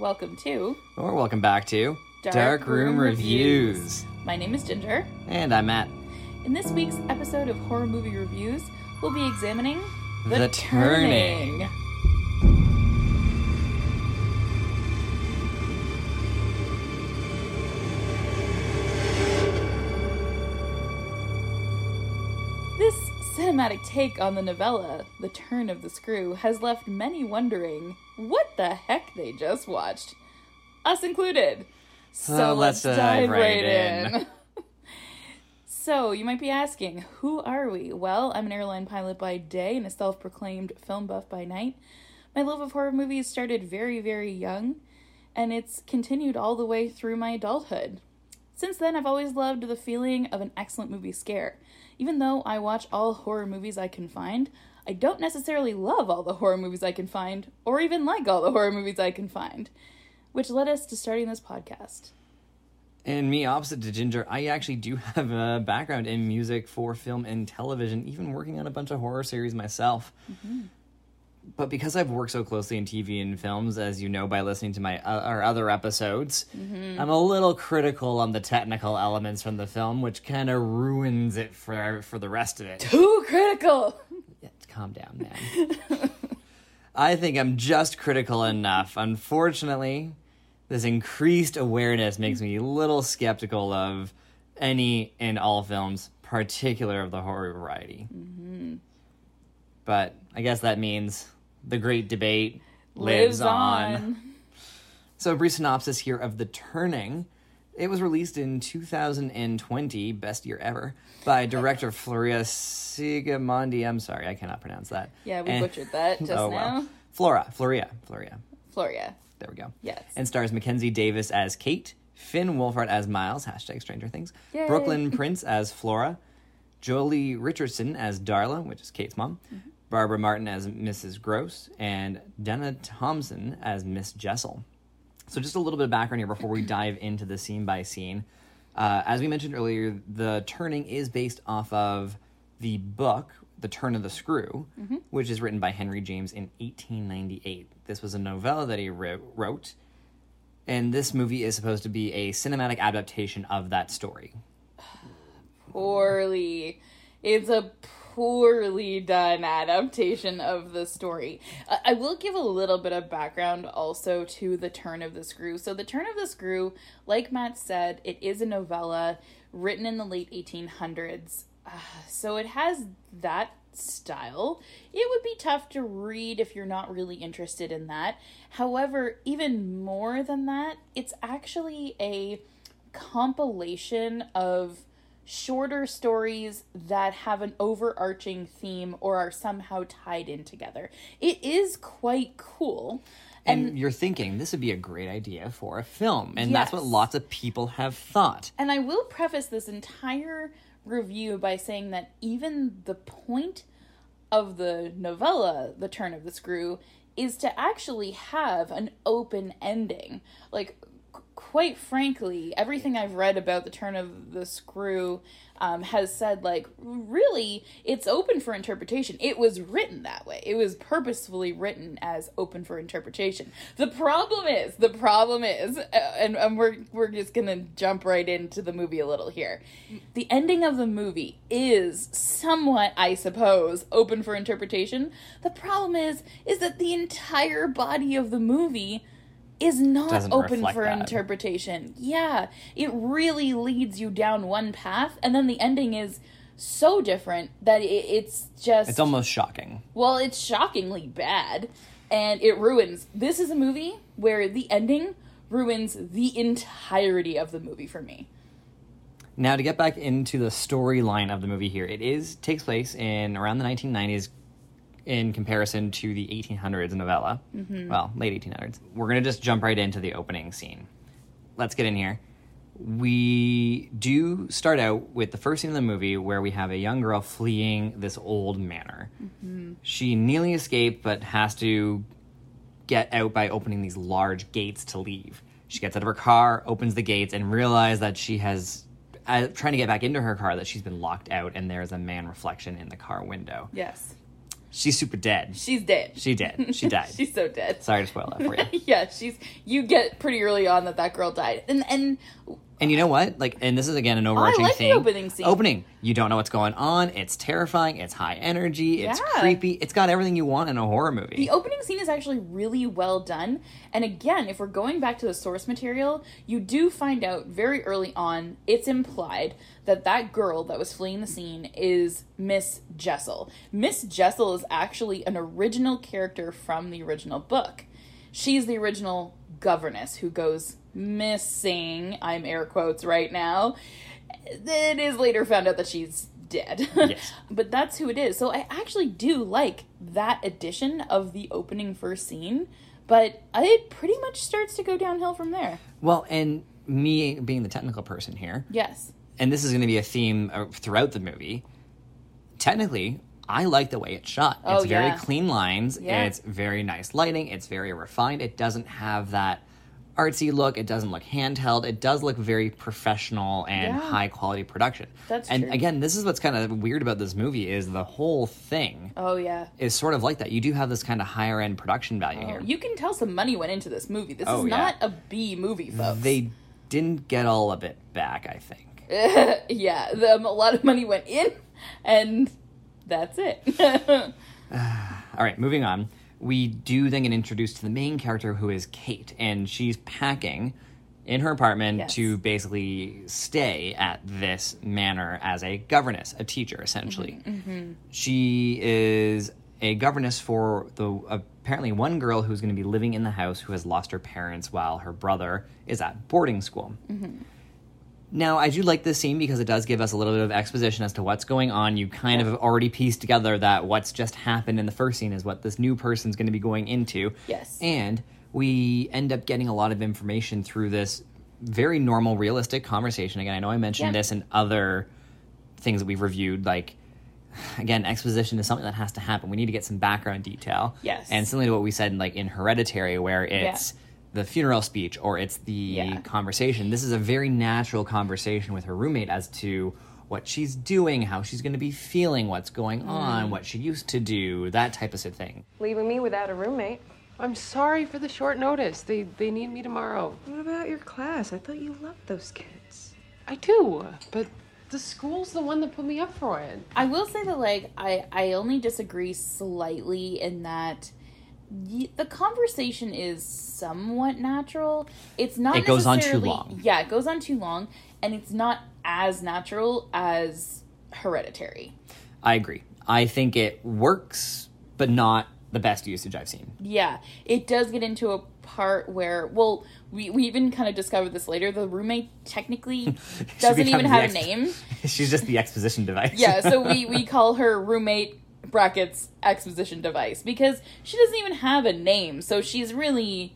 welcome to... Or welcome back to... Dark Room Reviews. My name is Ginger. And I'm Matt. In this week's episode of Horror Movie Reviews, we'll be examining... The Turning. This cinematic take on the novella, The Turn of the Screw, has left many wondering what the heck they just watched. Us included. So let's dive right in. So, you might be asking, who are we? Well, I'm an airline pilot by day and a self-proclaimed film buff by night. My love of horror movies started very, very young, and it's continued all the way through my adulthood. Since then, I've always loved the feeling of an excellent movie scare. Even though I watch all horror movies I can find, I don't necessarily love all the horror movies I can find, or even like all the horror movies I can find, which led us to starting this podcast. And me, opposite to Ginger, I actually do have a background in music for film and television, even working on a bunch of horror series myself. Mm-hmm. But because I've worked so closely in TV and films, as you know by listening to my our other episodes, I'm a little critical on the technical elements from the film, which kind of ruins it for the rest of it. Too critical! Yeah, calm down, man. I think I'm just critical enough. Unfortunately, this increased awareness makes me a little skeptical of any and all films, particular of the horror variety. Mm-hmm. But I guess that means the great debate lives on. So a brief synopsis here of The Turning. It was released in 2020, best year ever, by director Floria Sigamondi. I'm sorry, I cannot pronounce that. Yeah, we butchered that just now. Well. Floria. There we go. Yes. And stars Mackenzie Davis as Kate, Finn Wolfhard as Miles, # Stranger Things, Yay. Brooklyn Prince as Flora, Jolie Richardson as Darla, which is Kate's mom, Barbara Martin as Mrs. Gross, and Dana Thompson as Miss Jessel. So just a little bit of background here before we dive into the scene by scene. As we mentioned earlier, The Turning is based off of the book, The Turn of the Screw, which is written by Henry James in 1898. This was a novella that he wrote, and this movie is supposed to be a cinematic adaptation of that story. Poorly. It's a poorly done adaptation of the story. I will give a little bit of background also to The Turn of the Screw. So The Turn of the Screw, like Matt said, it is a novella written in the late 1800s. So it has that style. It would be tough to read if you're not really interested in that. However, even more than that, it's actually a compilation of shorter stories that have an overarching theme or are somehow tied in together. It is quite cool. And you're thinking, this would be a great idea for a film. And that's what lots of people have thought. And I will preface this entire review by saying that even the point of the novella, The Turn of the Screw, is to actually have an open ending. Like, quite frankly, everything I've read about The Turn of the Screw has said, like, really, it's open for interpretation. It was written that way. It was purposefully written as open for interpretation. The problem is, and we're just gonna jump right into the movie a little here. The ending of the movie is somewhat, I suppose, open for interpretation. The problem is that the entire body of the movie is not open for interpretation. Yeah, it really leads you down one path, and then the ending is so different that it's just... It's almost shocking. Well, it's shockingly bad, and it ruins... This is a movie where the ending ruins the entirety of the movie for me. Now, to get back into the storyline of the movie here, it takes place in around the 1990s, in comparison to the 1800s novella. Well, late 1800s. We're going to just jump right into the opening scene. Let's get in here. We do start out with the first scene of the movie where we have a young girl fleeing this old manor. She nearly escaped, but has to get out by opening these large gates to leave. She gets out of her car, opens the gates, and realizes that she has... trying to get back into her car, that she's been locked out, and there's a man reflection in the car window. Yes. She's super dead. She's dead. She dead. She died. She's so dead. Sorry to spoil that for you. Yeah, you get pretty early on that girl died. And you know what? Like, and this is again an overarching I like thing. the opening scene. Opening. You don't know what's going on. It's terrifying. It's high energy. It's Yeah. creepy. It's got everything you want in a horror movie. The opening scene is actually really well done. And again, if we're going back to the source material, you do find out very early on, it's implied that girl that was fleeing the scene is Miss Jessel. Miss Jessel is actually an original character from the original book. She's the original governess who goes missing. I'm air quotes right now. It is later found out that she's dead. Yes. But that's who it is. So I actually do like that addition of the opening first scene, but it pretty much starts to go downhill from there. Well, and me being the technical person here, Yes. and this is going to be a theme throughout the movie, technically, I like the way it's shot. Oh, It's very yeah. clean lines. Yeah. It's very nice lighting. It's very refined. It doesn't have that artsy look. It doesn't look handheld. It does look very professional and Yeah. high quality production. That's and true. again, this is what's kind of weird about this movie is the whole thing Oh, yeah. is sort of like that. You do have this kind of higher end production value Oh, here. you can tell some money went into this movie. This Oh, is yeah. not a B movie, folks. They didn't get all of it back, I think. Yeah, a lot of money went in, and that's it. All right, moving on. We do then get introduced to the main character, who is Kate, and she's packing in her apartment Yes. to basically stay at this manor as a governess, a teacher, essentially. She is a governess for apparently one girl who's going to be living in the house who has lost her parents while her brother is at boarding school. Now, I do like this scene because it does give us a little bit of exposition as to what's going on. You kind of have already pieced together that what's just happened in the first scene is what this new person's going to be going into. Yes. And we end up getting a lot of information through this very normal, realistic conversation. Again, I know I mentioned Yeah. this in other things that we've reviewed, like, again, exposition is something that has to happen. We need to get some background detail. Yes. And similar to what we said in Hereditary, where it's the funeral speech or it's the conversation. This is a very natural conversation with her roommate as to what she's doing, how she's going to be feeling, what's going on, what she used to do, that type of thing. Leaving me without a roommate. I'm sorry for the short notice. They need me tomorrow. What about your class? I thought you loved those kids. I do, but the school's the one that put me up for it. I will say that, like, I only disagree slightly in that the conversation is somewhat natural. It's not It goes on too necessarily- long. Yeah, it goes on too long, and it's not as natural as Hereditary. I agree. I think it works, but not the best usage I've seen. Yeah, it does get into a part where, well, we even kind of discovered this later, the roommate technically doesn't even have a name. She's just the exposition device. Yeah, so we call her roommate brackets exposition device because she doesn't even have a name. So she's really,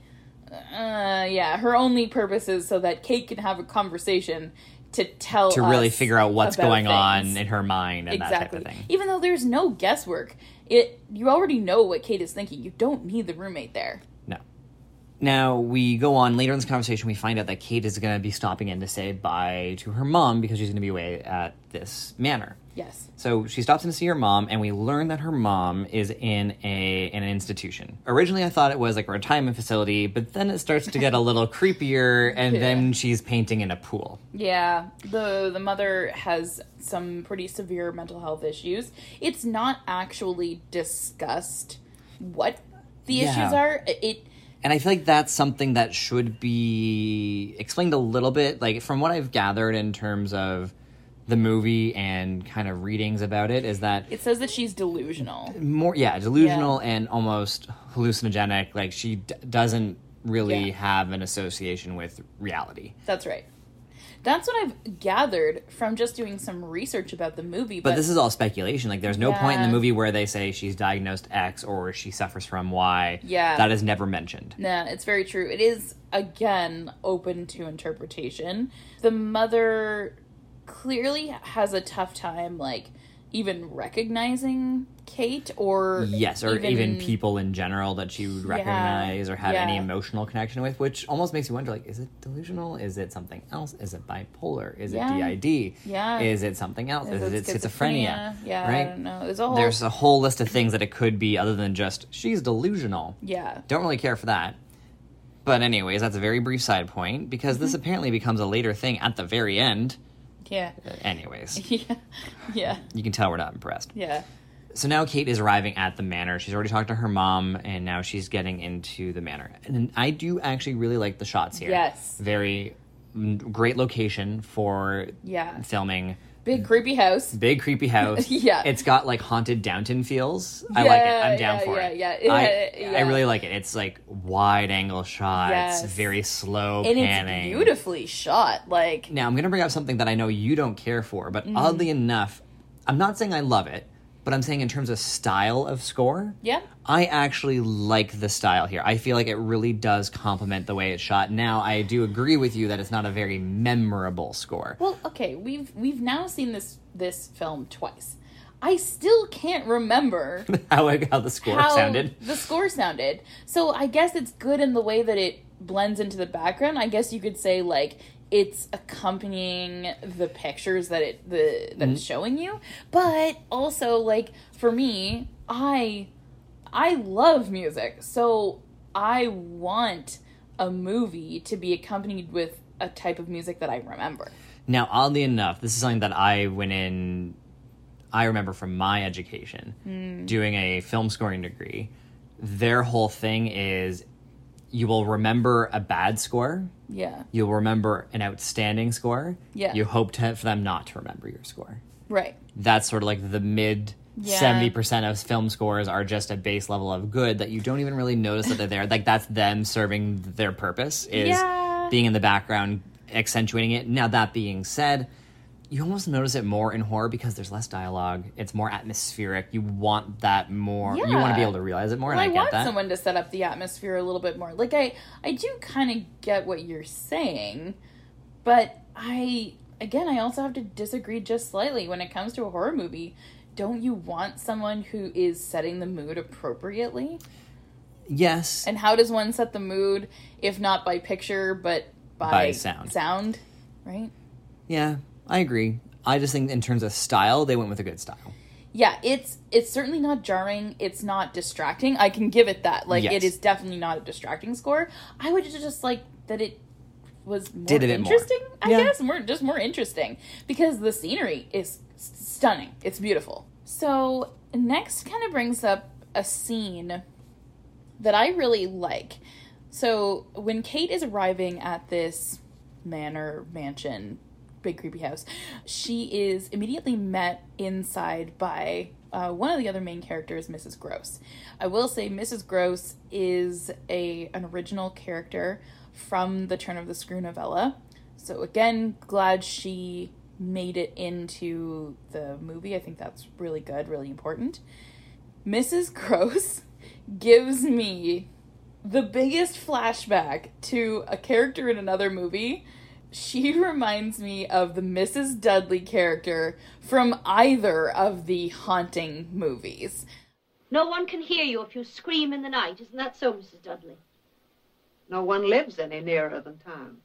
her only purpose is so that Kate can have a conversation to tell to really us figure out what's about going on things. in her mind and Exactly. that type of thing. Even though there's no guesswork, you already know what Kate is thinking. You don't need the roommate there. No. Now, we go on later in this conversation, we find out that Kate is going to be stopping in to say bye to her mom because she's going to be away at this manor. Yes. So she stops in to see her mom, and we learn that her mom is in an institution. Originally, I thought it was like a retirement facility, but then it starts to get a little creepier, and then she's painting in a pool. Yeah, the mother has some pretty severe mental health issues. It's not actually discussed what the issues are. And I feel like that's something that should be explained a little bit. Like, from what I've gathered in terms of the movie and kind of readings about it, is that It says that she's delusional. delusional and almost hallucinogenic. Like, she doesn't really have an association with reality. That's right. That's what I've gathered from just doing some research about the movie. But this is all speculation. Like, there's no point in the Yeah. movie where they say she's diagnosed X or she suffers from Y. Yeah. That is never mentioned. Nah, it's very true. It is, again, open to interpretation. The mother clearly has a tough time, like, even recognizing Kate, or yes, or even people in general that you would recognize or have any emotional connection with, which almost makes you wonder, like, is it delusional? Is it something else? Is it bipolar? Is it DID? Yeah. Is it something else? Is it schizophrenia? Yeah, right? I don't know. There's a whole list of things that it could be other than just, she's delusional. Yeah. Don't really care for that. But anyways, that's a very brief side point, because this apparently becomes a later thing at the very end. Yeah. Anyways. Yeah. You can tell we're not impressed. Yeah. So now Kate is arriving at the manor. She's already talked to her mom, and now she's getting into the manor. And I do actually really like the shots here. Yes. Very great location for filming. Big creepy house. Big creepy house. Yeah. It's got like haunted Downton feels. I like it. I'm down for it. Yeah. I really like it. It's like wide angle shots, very slow and panning. It's beautifully shot. Like, now I'm going to bring up something that I know you don't care for, but oddly enough, I'm not saying I love it, but I'm saying in terms of style of score, I actually like the style here. I feel like it really does complement the way it's shot. Now, I do agree with you that it's not a very memorable score. Well, okay, we've now seen this film twice. I still can't remember how the score sounded. The score sounded. So I guess it's good in the way that it blends into the background. I guess you could say, like, it's accompanying the pictures that it's showing you, but also, like, for me, I love music, so I want a movie to be accompanied with a type of music that I remember. Now, oddly enough, this is something that I remember from my education, doing a film scoring degree. Their whole thing is, you will remember a bad score. Yeah. You'll remember an outstanding score. Yeah. You hope for them not to remember your score. Right. That's sort of like the mid 70% of film scores are just a base level of good that you don't even really notice that they're there. Like, that's them serving their purpose, is being in the background, accentuating it. Now, that being said, you almost notice it more in horror because there's less dialogue. It's more atmospheric. You want that more. You want to be able to realize it more, and I get that. I want someone to set up the atmosphere a little bit more. Like, I do kind of get what you're saying, but I also have to disagree just slightly. When it comes to a horror movie, don't you want someone who is setting the mood appropriately? Yes. And how does one set the mood, if not by picture, but by sound? Sound, right? Yeah. I agree. I just think in terms of style, they went with a good style. Yeah, it's certainly not jarring. It's not distracting. I can give it that. Like, it is definitely not a distracting score. I would just like that it was more interesting, I guess. More interesting. Because the scenery is stunning. It's beautiful. So, next kind of brings up a scene that I really like. So, when Kate is arriving at this mansion, big creepy house, she is immediately met inside by one of the other main characters, Mrs. Gross. I will say Mrs. Gross is an original character from the Turn of the Screw novella. So again, glad she made it into the movie. I think that's really good, really important. Mrs. Gross gives me the biggest flashback to a character in another movie. She reminds me of the Mrs. Dudley character from either of the Haunting movies. No one can hear you if you scream in the night. Isn't that so, Mrs. Dudley? No one lives any nearer than town.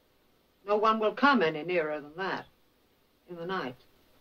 No one will come any nearer than that. In the night.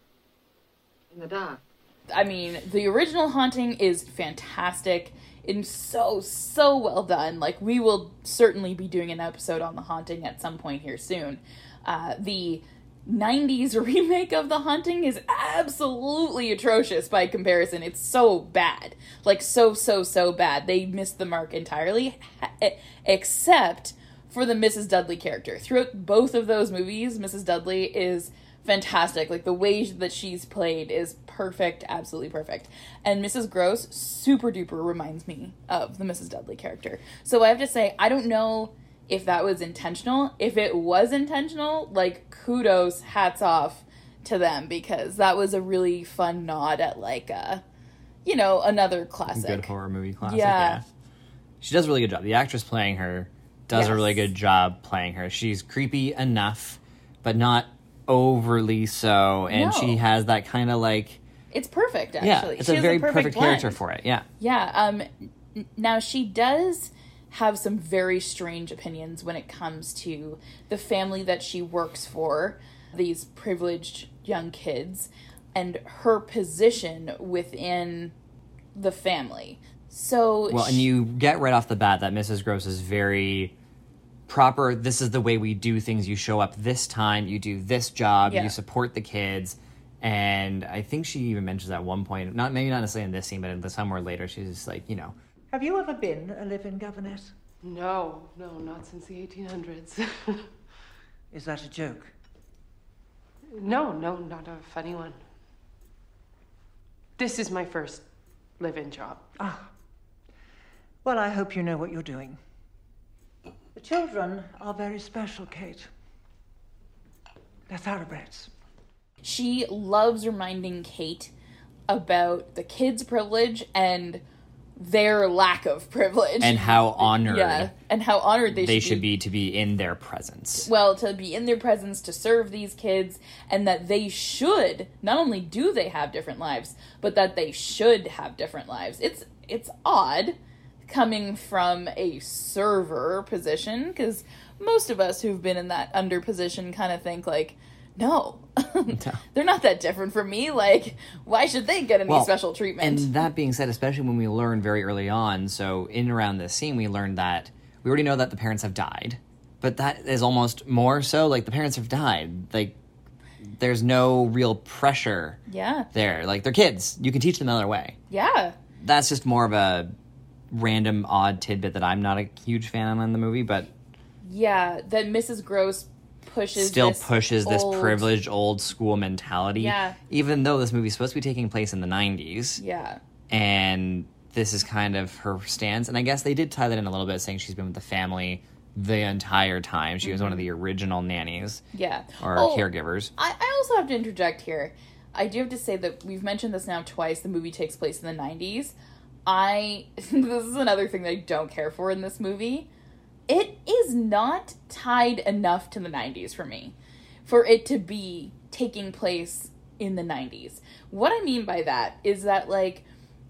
In the dark. I mean, the original Haunting is fantastic and so well done. Like, we will certainly be doing an episode on The Haunting at some point here soon. The 90s remake of The Haunting is absolutely atrocious by comparison. It's so bad. Like, so bad. They missed the mark entirely, except for the Mrs. Dudley character. Throughout both of those movies, Mrs. Dudley is fantastic. Like, the way that she's played is perfect, absolutely perfect. And Mrs. Gross super duper reminds me of the Mrs. Dudley character. So I have to say, I don't know if that was intentional. If it was intentional, like, kudos, hats off to them, because that was a really fun nod at, like, another classic. Good horror movie classic, yeah. She does a really good job. The actress playing her does a really good job playing her. She's creepy enough, but not overly so, and she has that kind of, like, It's perfect, actually. Yeah, it's She a has very the perfect character blend. for it, yeah. Yeah. Now, she does have some very strange opinions when it comes to the family that she works for, these privileged young kids, and her position within the family. So, Well, and you get right off the bat that Mrs. Gross is very proper. This is the way we do things. You show up this time, you do this job, Yeah. you support the kids. And I think she even mentions at one point, maybe not necessarily in this scene, but in somewhere later, she's just like, Have you ever been a live-in governess? No, not since the 1800s. Is that a joke? No, not a funny one. This is my first live-in job. Ah. Well, I hope you know what you're doing. The children are very special, Kate. They're thoroughbreds. she loves reminding Kate about the kids' privilege and their lack of privilege. And how honored and how honored they should be to be in their presence. Well, to be in their presence, to serve these kids, and that they should, not only do they have different lives, but that they should have different lives. It's odd coming from a server position, because most of us who've been in that under position kind of think like, no, they're not that different from me. Like, why should they get any special treatment? And that being said, especially when we learn very early on, so in and around this scene, we learned that we already know that the parents have died, but that is almost more so, like, the parents have died. Like, there's no real pressure there. Like, they're kids. You can teach them another way. Yeah. That's just more of a random, odd tidbit that I'm not a huge fan of in the movie, but... Yeah, that Mrs. Gross pushes this privileged old school mentality. Yeah. Even though this movie's supposed to be taking place in the 90s. Yeah. And this is kind of her stance. And I guess they did tie that in a little bit, saying she's been with the family the entire time. She was one of the original nannies. Yeah. Or caregivers. I also have to interject here. I do have to say that we've mentioned this now twice. The movie takes place in the 90s. This is another thing that I don't care for in this movie. It is not tied enough to the 90s for me, for it to be taking place in the 90s. What I mean by that is that, like,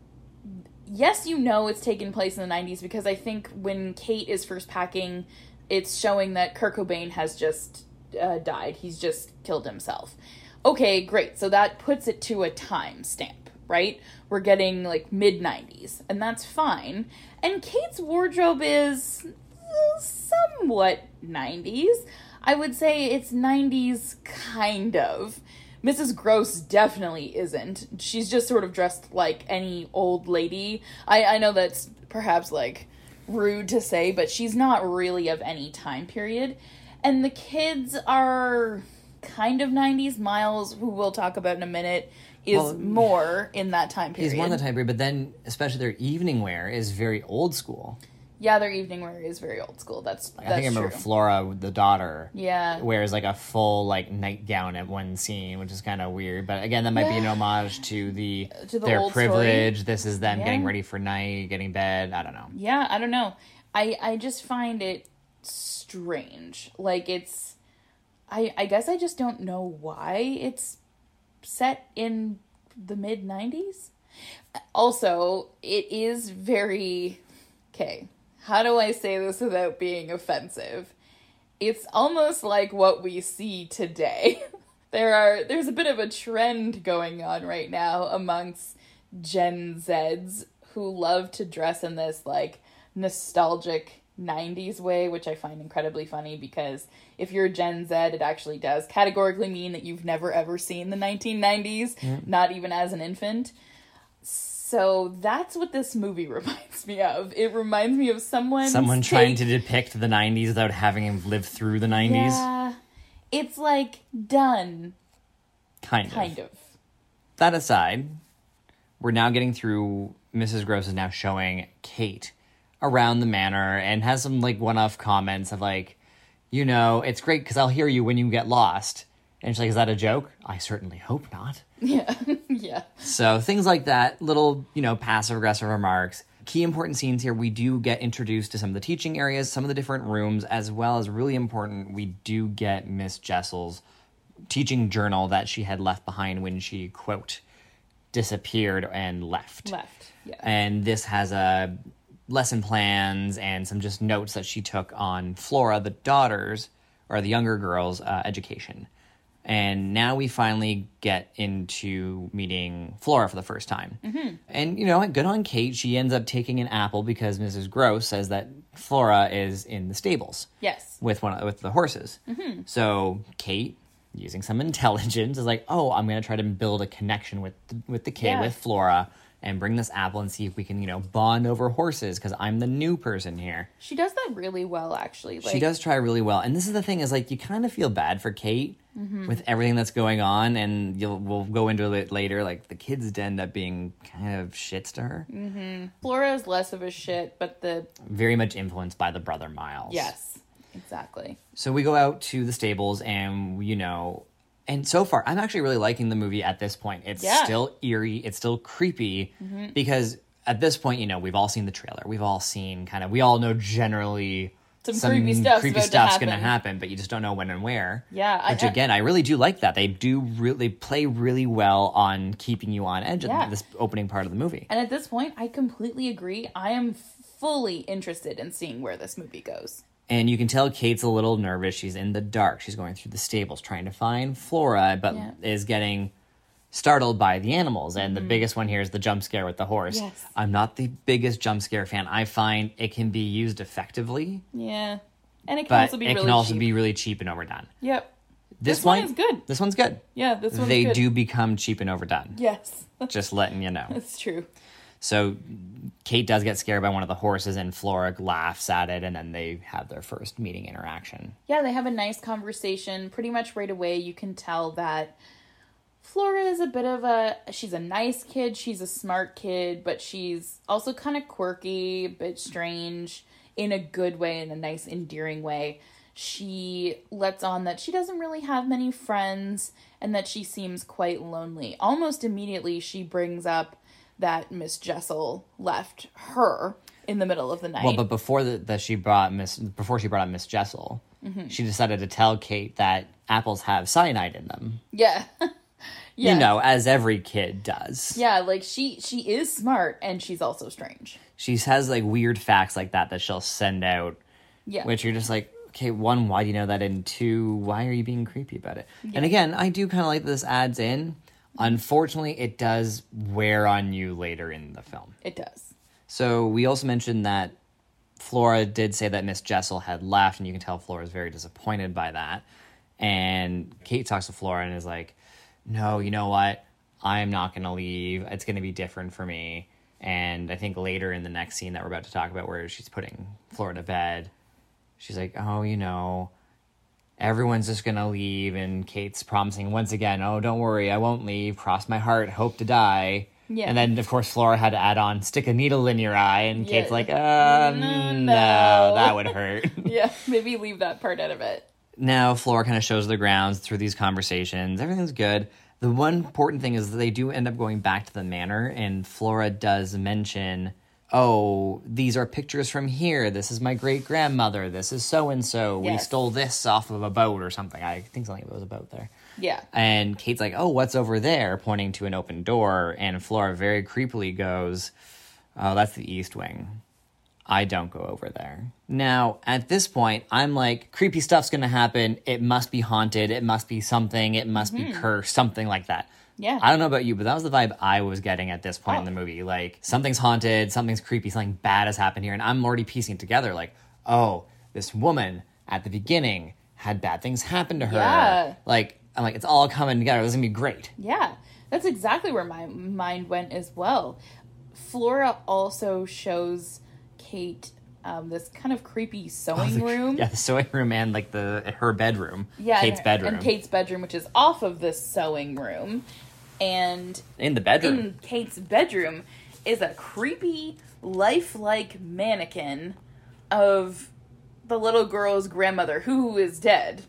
yes, you know it's taking place in the 90s, because I think when Kate is first packing, it's showing that Kurt Cobain has just died. He's just killed himself. Okay, great. So that puts it to a time stamp, right? We're getting, like, mid-90s, and that's fine. And Kate's wardrobe is somewhat 90s. I would say it's 90s, kind of. Mrs. Gross definitely isn't. She's just sort of dressed like any old lady. I know that's perhaps, like, rude to say, but she's not really of any time period. And the kids are kind of 90s. Miles, who we'll talk about in a minute, is more in that time period. He's more in that time period, but then, especially their evening wear is very old school. Yeah, their evening wear is very old school. That's I think I remember Flora, the daughter, wears like a full like nightgown at one scene, which is kind of weird. But again, that might be an homage to their old privilege. story. This is them getting ready for night, getting bed. I don't know. Yeah, I don't know. I just find it strange. Like, it's... I guess I just don't know why it's set in the mid-90s. Also, it is very... Okay, how do I say this without being offensive? It's almost like what we see today. There's a bit of a trend going on right now amongst Gen Zs who love to dress in this, like, nostalgic 90s way, which I find incredibly funny, because if you're a Gen Z, it actually does categorically mean that you've never ever seen the 1990s, not even as an infant. So that's what this movie reminds me of. It reminds me of someone trying to depict the 90s without having lived through the 90s. Yeah. It's like done. Kind of. That aside, we're now getting through. Mrs. Gross is now showing Kate around the manor and has some like one-off comments of like, it's great because I'll hear you when you get lost. And she's like, is that a joke? I certainly hope not. Yeah. Yeah. So things like that, little, passive-aggressive remarks. Key important scenes here, we do get introduced to some of the teaching areas, some of the different rooms, as well as really important, we do get Miss Jessel's teaching journal that she had left behind when she, quote, disappeared and left. Yeah. And this has lesson plans and some just notes that she took on Flora, the daughter's, or the younger girl's, education. And now we finally get into meeting Flora for the first time. Mm-hmm. And, you know, good on Kate. She ends up taking an apple because Mrs. Gross says that Flora is in the stables. Yes. With the horses. Mm-hmm. So Kate, using some intelligence, is like, oh, I'm going to try to build a connection with the kid, with Flora, and bring this apple and see if we can, you know, bond over horses because I'm the new person here. She does that really well, actually. She does try really well. And this is the thing is, like, you kind of feel bad for Kate with everything that's going on, and we'll go into it later. Like, the kids end up being kind of shits to her. Mm-hmm. Flora is less of a shit, but very much influenced by the brother Miles. Yes, exactly. So we go out to the stables, and, you know... And so far, I'm actually really liking the movie at this point. It's still eerie. It's still creepy. Mm-hmm. Because at this point, you know, we've all seen the trailer. We've all seen we all know generally some creepy stuff's going to happen, but you just don't know when and where. Yeah. Which, again, I really do like that. They play really well on keeping you on edge of this opening part of the movie. And at this point, I completely agree. I am fully interested in seeing where this movie goes. And you can tell Kate's a little nervous. She's in the dark. She's going through the stables trying to find Flora, but is getting startled by the animals. And the biggest one here is the jump scare with the horse. Yes. I'm not the biggest jump scare fan. I find it can be used effectively. Yeah. And it can also be really cheap and overdone. Yep. This one is good. This one's good. Yeah, this one's good. They do become cheap and overdone. Yes. Just letting you know. It's true. So Kate does get scared by one of the horses, and Flora laughs at it, and then they have their first meeting interaction. Yeah, they have a nice conversation. Pretty much right away, you can tell that Flora is she's a nice kid, she's a smart kid, but she's also kind of quirky, a bit strange, in a good way, in a nice, endearing way. She lets on that she doesn't really have many friends, and that she seems quite lonely. Almost immediately, she brings up that Miss Jessel left her in the middle of the night. Well, but before she brought up Miss Jessel, she decided to tell Kate that apples have cyanide in them. Yeah. You know, as every kid does. Yeah, like she is smart, and she's also strange. She has like weird facts like that she'll send out. Yeah. Which you're just like, okay, one, why do you know that? And two, why are you being creepy about it? Yeah. And again, I do kind of like this adds in. Unfortunately, it does wear on you later in the film. It does. So we also mentioned that Flora did say that Miss Jessel had left, and you can tell Flora is very disappointed by that. And Kate talks to Flora and is like, no, you know what? I'm not going to leave. It's going to be different for me. And I think later in the next scene that we're about to talk about, where she's putting Flora to bed, she's like, oh, you know... everyone's just going to leave, and Kate's promising once again, oh, don't worry, I won't leave, cross my heart, hope to die. Yeah. And then, of course, Flora had to add on, stick a needle in your eye, and Kate's like, no, that would hurt. Yeah, maybe leave that part out of it. Now, Flora kind of shows the grounds through these conversations. Everything's good. The one important thing is that they do end up going back to the manor, and Flora does mention... oh, these are pictures from here. This is my great-grandmother. This is so-and-so. Yes. We stole this off of a boat or something. I think something was a boat there. Yeah. And Kate's like, oh, what's over there? Pointing to an open door. And Flora very creepily goes, oh, that's the East Wing. I don't go over there. Now, at this point, I'm like, creepy stuff's going to happen. It must be haunted. It must be something. It must be cursed. Something like that. Yeah. I don't know about you, but that was the vibe I was getting at this point in the movie. Like, something's haunted, something's creepy, something bad has happened here, and I'm already piecing it together. Like, oh, this woman at the beginning had bad things happen to her. Yeah. Like, I'm like, it's all coming together. This is going to be great. Yeah. That's exactly where my mind went as well. Flora also shows Kate this kind of creepy sewing room. Yeah, the sewing room and, like, her bedroom. Yeah, Kate's bedroom. And Kate's bedroom, which is off of this sewing room. And in the bedroom. In Kate's bedroom is a creepy, lifelike mannequin of the little girl's grandmother, who is dead.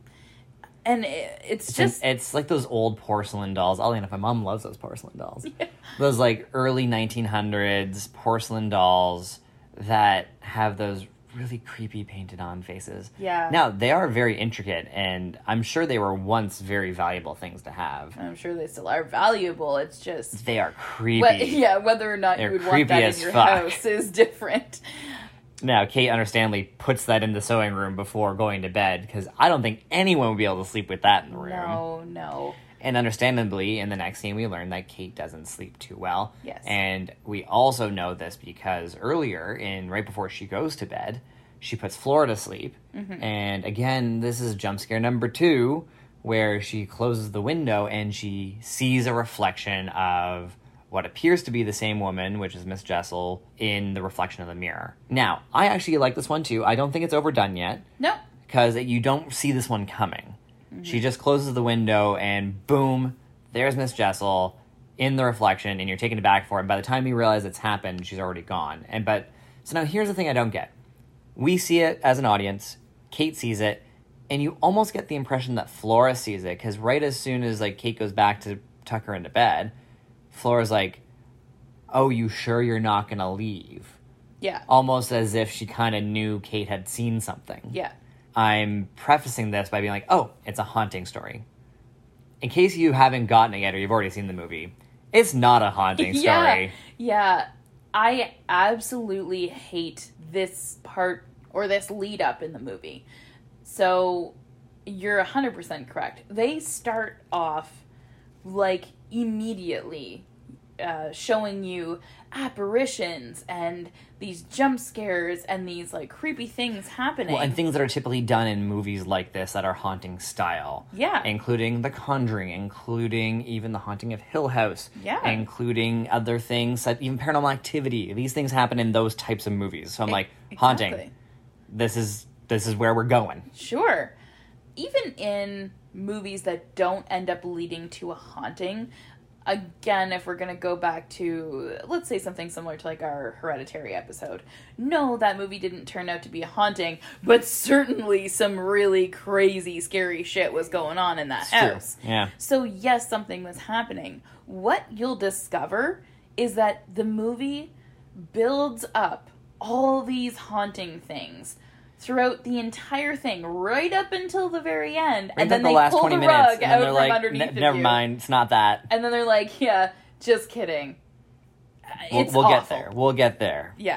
And it's like those old porcelain dolls. Oddly enough, my mom loves those porcelain dolls. Yeah. Those, like, early 1900s porcelain dolls that have those really creepy painted on faces. Yeah. Now, they are very intricate, and I'm sure they were once very valuable things to have. I'm sure they still are valuable. It's just They are creepy. whether or not They're you would want creepy that in as your fuck. house is different. Now, Kate understandably puts that in the sewing room before going to bed, because I don't think anyone would be able to sleep with that in the room. No. And understandably, in the next scene, we learn that Kate doesn't sleep too well. Yes. And we also know this because earlier, right before she goes to bed, she puts Flora to sleep. Mm-hmm. And again, this is jump scare number 2, where she closes the window and she sees a reflection of what appears to be the same woman, which is Miss Jessel, in the reflection of the mirror. Now, I actually like this one too. I don't think it's overdone yet. No. Because you don't see this one coming. She just closes the window and boom, there's Miss Jessel in the reflection, and you're taken aback for it. And by the time you realize it's happened, she's already gone. So now here's the thing I don't get. We see it as an audience, Kate sees it, and you almost get the impression that Flora sees it, because right as soon as Kate goes back to tuck her into bed, Flora's like, "Oh, you sure you're not gonna leave?" Yeah. Almost as if she kind of knew Kate had seen something. Yeah. I'm prefacing this by being like, oh, it's a haunting story. In case you haven't gotten it yet or you've already seen the movie, it's not a haunting story. Yeah. I absolutely hate this part or this lead up in the movie. So you're 100% correct. They start off immediately showing you apparitions and these jump scares and these creepy things happening. Well, and things that are typically done in movies like this that are haunting style. Yeah. Including The Conjuring, including even The Haunting of Hill House. Yeah. Including other things, even Paranormal Activity. These things happen in those types of movies. So I'm Exactly. haunting. This is where we're going. Sure. Even in movies that don't end up leading to a haunting, again, if we're going to go back to, let's say something similar to our Hereditary episode. No, that movie didn't turn out to be a haunting, but certainly some really crazy, scary shit was going on in that house. True. Yeah. So yes, something was happening. What you'll discover is that the movie builds up all these haunting things throughout the entire thing, right up until the very end, and then the they last pull 20 the minutes, rug and then out they're from like, underneath of never you. mind, it's not that. And then they're like, yeah, just kidding. It's We'll get awful. there. We'll get there. Yeah.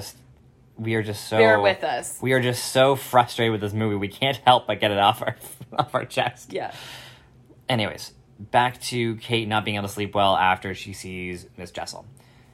We are just so... Bear with us. We are just so frustrated with this movie, we can't help but get it off our chest. Yeah. Anyways, back to Kate not being able to sleep well after she sees Miss Jessel.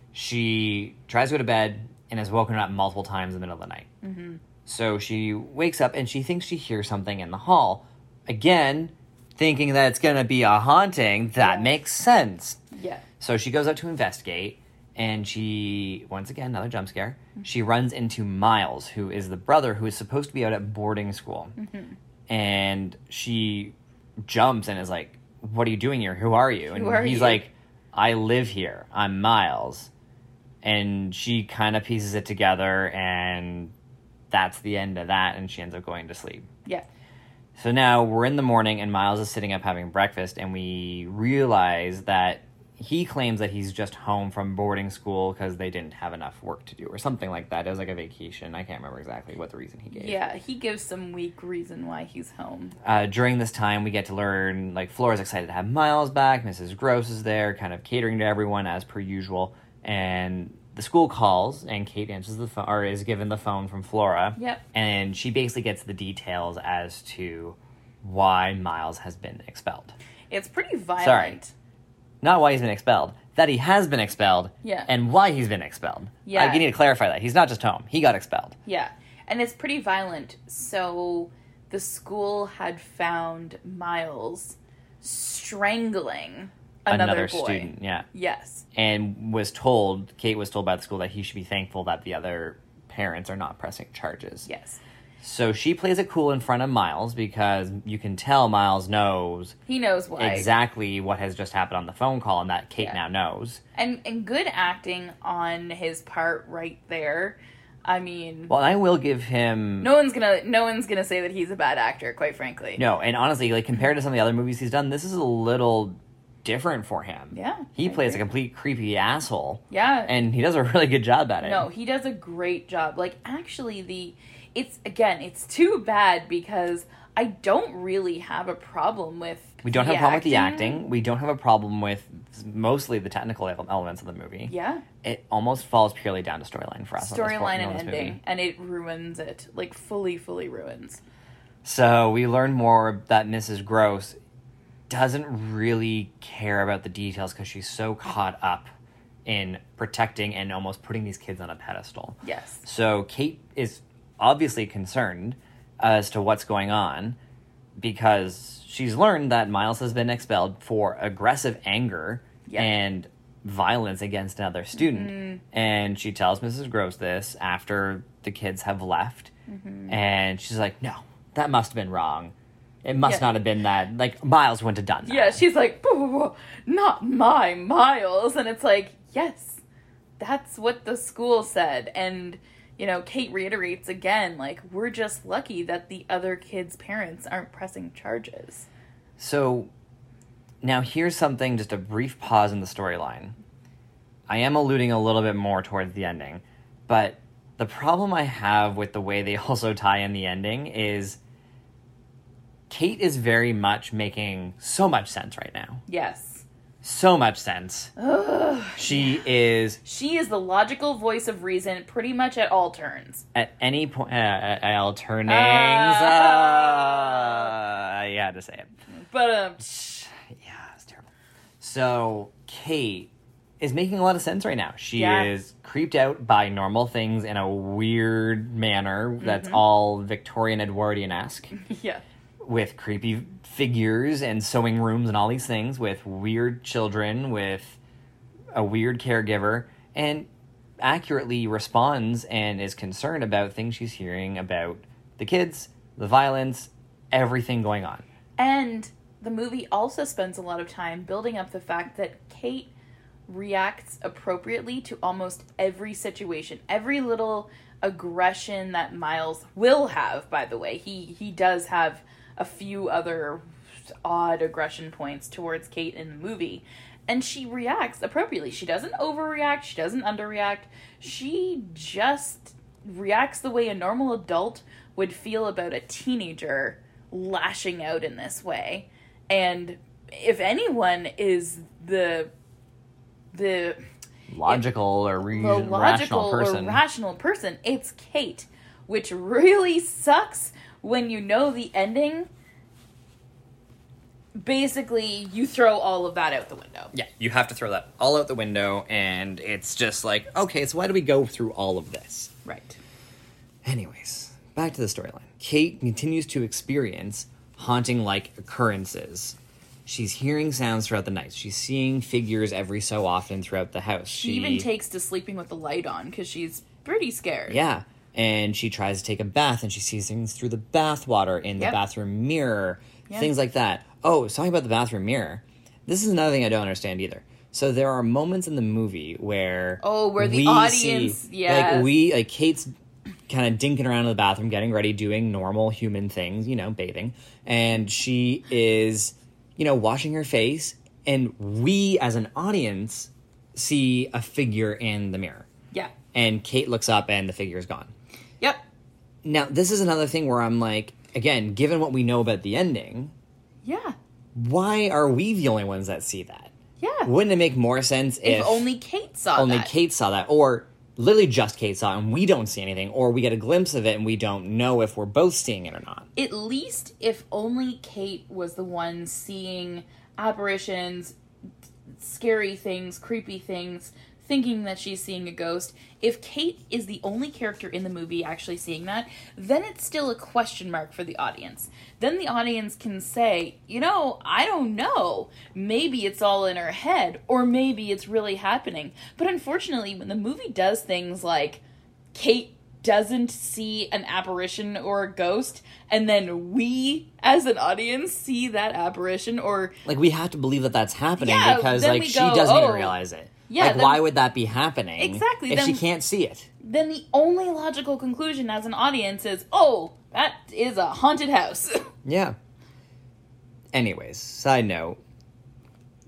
She tries to go to bed and is woken up multiple times in the middle of the night. Mm-hmm. So she wakes up and she thinks she hears something in the hall. Again, thinking that it's going to be a haunting. That makes sense. Yeah. So she goes out to investigate, and she, once again, another jump scare, she runs into Miles, who is the brother who is supposed to be out at boarding school. Mm-hmm. And she jumps and is like, "What are you doing here? Who are you?" And Who are he's you? like, "I live here. I'm Miles." And she kind of pieces it together, and that's the end of that, and she ends up going to sleep. Yeah. So now we're in the morning, and Miles is sitting up having breakfast, and we realize that he claims that he's just home from boarding school because they didn't have enough work to do, or something like that. It was like a vacation. I can't remember exactly what the reason he gave. Yeah, he gives some weak reason why he's home. During this time, we get to learn, Flora's excited to have Miles back, Mrs. Gross is there, kind of catering to everyone as per usual, and the school calls, and Kate answers the phone, or is given the phone from Flora. Yep. And she basically gets the details as to why Miles has been expelled. It's pretty violent. Sorry. Not why he's been expelled. That he has been expelled. Yeah. And why he's been expelled. Yeah. You need to clarify that. He's not just home. He got expelled. Yeah. And it's pretty violent. So the school had found Miles strangling another boy. student. Yeah. Yes. And Kate was told by the school that he should be thankful that the other parents are not pressing charges. Yes. So she plays it cool in front of Miles because you can tell Miles knows He knows why. exactly what has just happened on the phone call, and that Kate now knows. And good acting on his part right there. I mean, Well, I will give him... no one's gonna say that he's a bad actor, quite frankly. No, and honestly, compared to some of the other movies he's done, this is a little different for him. Yeah, He I plays agree. a complete creepy asshole. Yeah. And he does a really good job at it. No, he does a great job. Like, actually, it's too bad because I don't really have a problem with We don't have a problem with the acting. We don't have a problem with mostly the technical elements of the movie. Yeah. It almost falls purely down to storyline for us. Storyline on and this ending. movie. And it ruins it. Like, fully ruins. So we learn more that Mrs. Gross doesn't really care about the details because she's so caught up in protecting and almost putting these kids on a pedestal. Yes. So Kate is obviously concerned as to what's going on because she's learned that Miles has been expelled for aggressive anger Yeah. and violence against another student. And she tells Mrs. Gross this after the kids have left. And she's like, no, that must have been wrong. It must Yeah. not have been that. Like, Miles wouldn't have done that. Yeah, she's like, "Boo, boo, boo, not my Miles." And it's like, yes, that's what the school said. And, you know, Kate reiterates again, like, we're just lucky that the other kids' parents aren't pressing charges. So, now here's something, just a brief pause in the storyline. I am alluding a little bit more towards the ending, but the problem I have with the way they also tie in the ending is Kate is very much making so much sense right now. Yes. So much sense. She is, She is the logical voice of reason pretty much at all turns. at any point, at all turnings, you had to say it. But, Yeah, it's terrible. So, Kate is making a lot of sense right now. She Yeah. is creeped out by normal things in a weird manner that's all Victorian Edwardian-esque, yeah. with creepy figures and sewing rooms and all these things, with weird children, with a weird caregiver, and accurately responds and is concerned about things she's hearing about the kids, the violence, everything going on. And the movie also spends a lot of time building up the fact that Kate reacts appropriately to almost every situation. Every little aggression that Miles will have, by the way. He does have a few other odd aggression points towards Kate in the movie. And she reacts appropriately. She doesn't overreact. She doesn't underreact. She just reacts the way a normal adult would feel about a teenager lashing out in this way. And if anyone is the Logical or logical rational person. or rational person, it's Kate, which really sucks when you know the ending. Basically, you throw all of that out the window. Yeah, you have to throw that all out the window, and it's just like, okay, so why do we go through all of this? Right. Anyways, back to the storyline. Kate continues to experience haunting-like occurrences. She's hearing sounds throughout the night. She's seeing figures every so often throughout the house. She even takes to sleeping with the light on because she's pretty scared. Yeah, and she tries to take a bath, and she sees things through the bathwater in the Yep. bathroom mirror, Yep. things like that. Oh, talking about the bathroom mirror, this is another thing I don't understand either. So there are moments in the movie where where the we audience- see, yes. like Kate's kind of dinking around in the bathroom, getting ready, doing normal human things, bathing, and she is, washing her face, and we as an audience see a figure in the mirror. Yeah. And Kate looks up and the figure is gone. Yep. Now, this is another thing where I'm like, again, given what we know about the ending, Yeah. why are we the only ones that see that? Yeah. Wouldn't it make more sense If only Kate saw only that. Kate saw that? Or literally just Kate saw it and we don't see anything, or we get a glimpse of it and we don't know if we're both seeing it or not. At least if only Kate was the one seeing apparitions, scary things, creepy things, thinking that she's seeing a ghost. If Kate is the only character in the movie actually seeing that, then it's still a question mark for the audience. Then the audience can say, I don't know. Maybe it's all in her head, or maybe it's really happening. But unfortunately, when the movie does things like Kate doesn't see an apparition or a ghost, and then we, as an audience, see that apparition, or... Like, we have to believe that that's happening Yeah, because, then like, we she go, doesn't even "Oh, realize it. yeah, Like, then- why would that be happening Exactly, if then- she can't see it? Then the only logical conclusion as an audience is, oh, that is a haunted house. Yeah. Anyways, side note.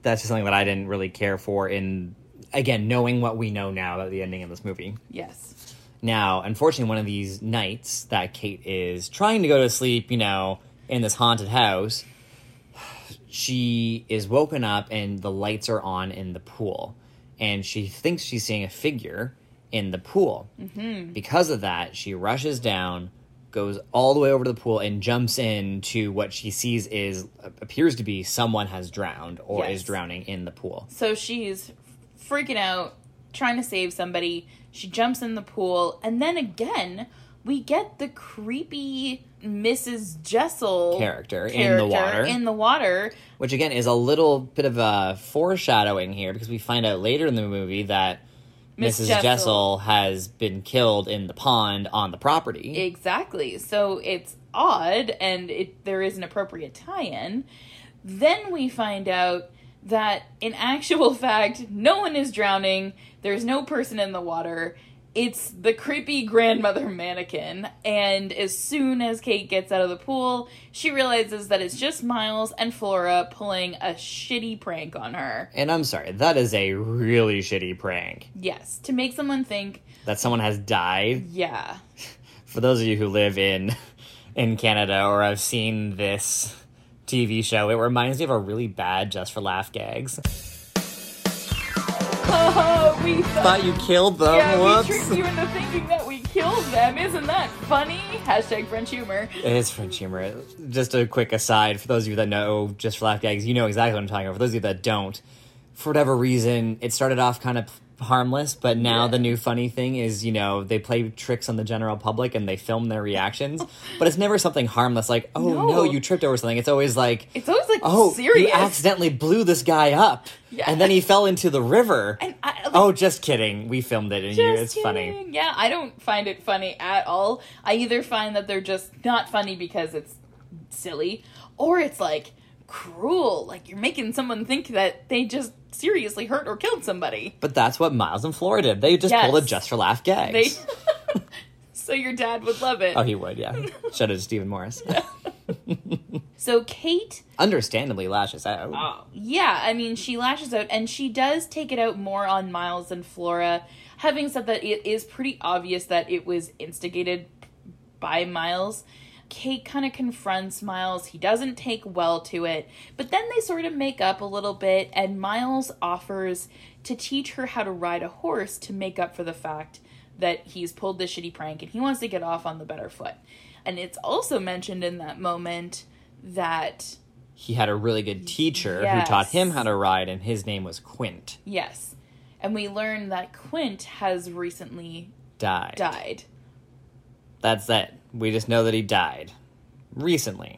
that's just something that I didn't really care for in, again, knowing what we know now about the ending of this movie. Yes. Now, unfortunately, one of these nights that Kate is trying to go to sleep, in this haunted house, she is woken up and the lights are on in the pool. And she thinks she's seeing a figure in the pool. Mm-hmm. Because of that, she rushes down, goes all the way over to the pool, and jumps into what she sees appears to be someone has drowned or is drowning in the pool. So she's freaking out, trying to save somebody. She jumps in the pool, and then again, we get the creepy Mrs. Jessel character in the water. Which, again, is a little bit of a foreshadowing here, because we find out later in the movie that Mrs. Jessel has been killed in the pond on the property. Exactly. So it's odd, and there is an appropriate tie-in. Then we find out that, in actual fact, no one is drowning. There's no person in the water. It's the creepy grandmother mannequin, and as soon as Kate gets out of the pool, she realizes that it's just Miles and Flora pulling a shitty prank on her. And I'm sorry, that is a really shitty prank. Yes, to make someone think that someone has died. Yeah. For those of you who live in Canada or have seen this TV show, it reminds me of a really bad Just for Laugh gags. Oh, we thought you killed them. Yeah, Whoops. We tricked you into thinking that we killed them. Isn't that funny? Hashtag French humor. It is French humor. Just a quick aside, for those of you that know Just for Laugh gags, you know exactly what I'm talking about. For those of you that don't, for whatever reason, it started off kind of harmless, but now the new funny thing is, they play tricks on the general public and they film their reactions, but it's never something harmless like, no, you tripped over something. It's always like, oh, serious. You accidentally blew this guy up, and then he fell into the river. And just kidding. We filmed it, and it's funny. Yeah, I don't find it funny at all. I either find that they're just not funny because it's silly, or it's like cruel, like you're making someone think that they just seriously hurt or killed somebody. But that's what Miles and Flora did. They just pulled a Just for Laugh gags. So your dad would love it. Oh, he would, yeah. Shout out to Stephen Morris. Yeah. So Kate understandably lashes out. Yeah, I mean, she lashes out, and she does take it out more on Miles and Flora. Having said that, it is pretty obvious that it was instigated by Miles. Kate kind of confronts Miles. He doesn't take well to it, but then they sort of make up a little bit, and Miles offers to teach her how to ride a horse to make up for the fact that he's pulled this shitty prank and he wants to get off on the better foot. And it's also mentioned in that moment that he had a really good teacher who taught him how to ride, and his name was Quint. Yes. And we learn that Quint has recently died. That's it. We just know that he died. Recently.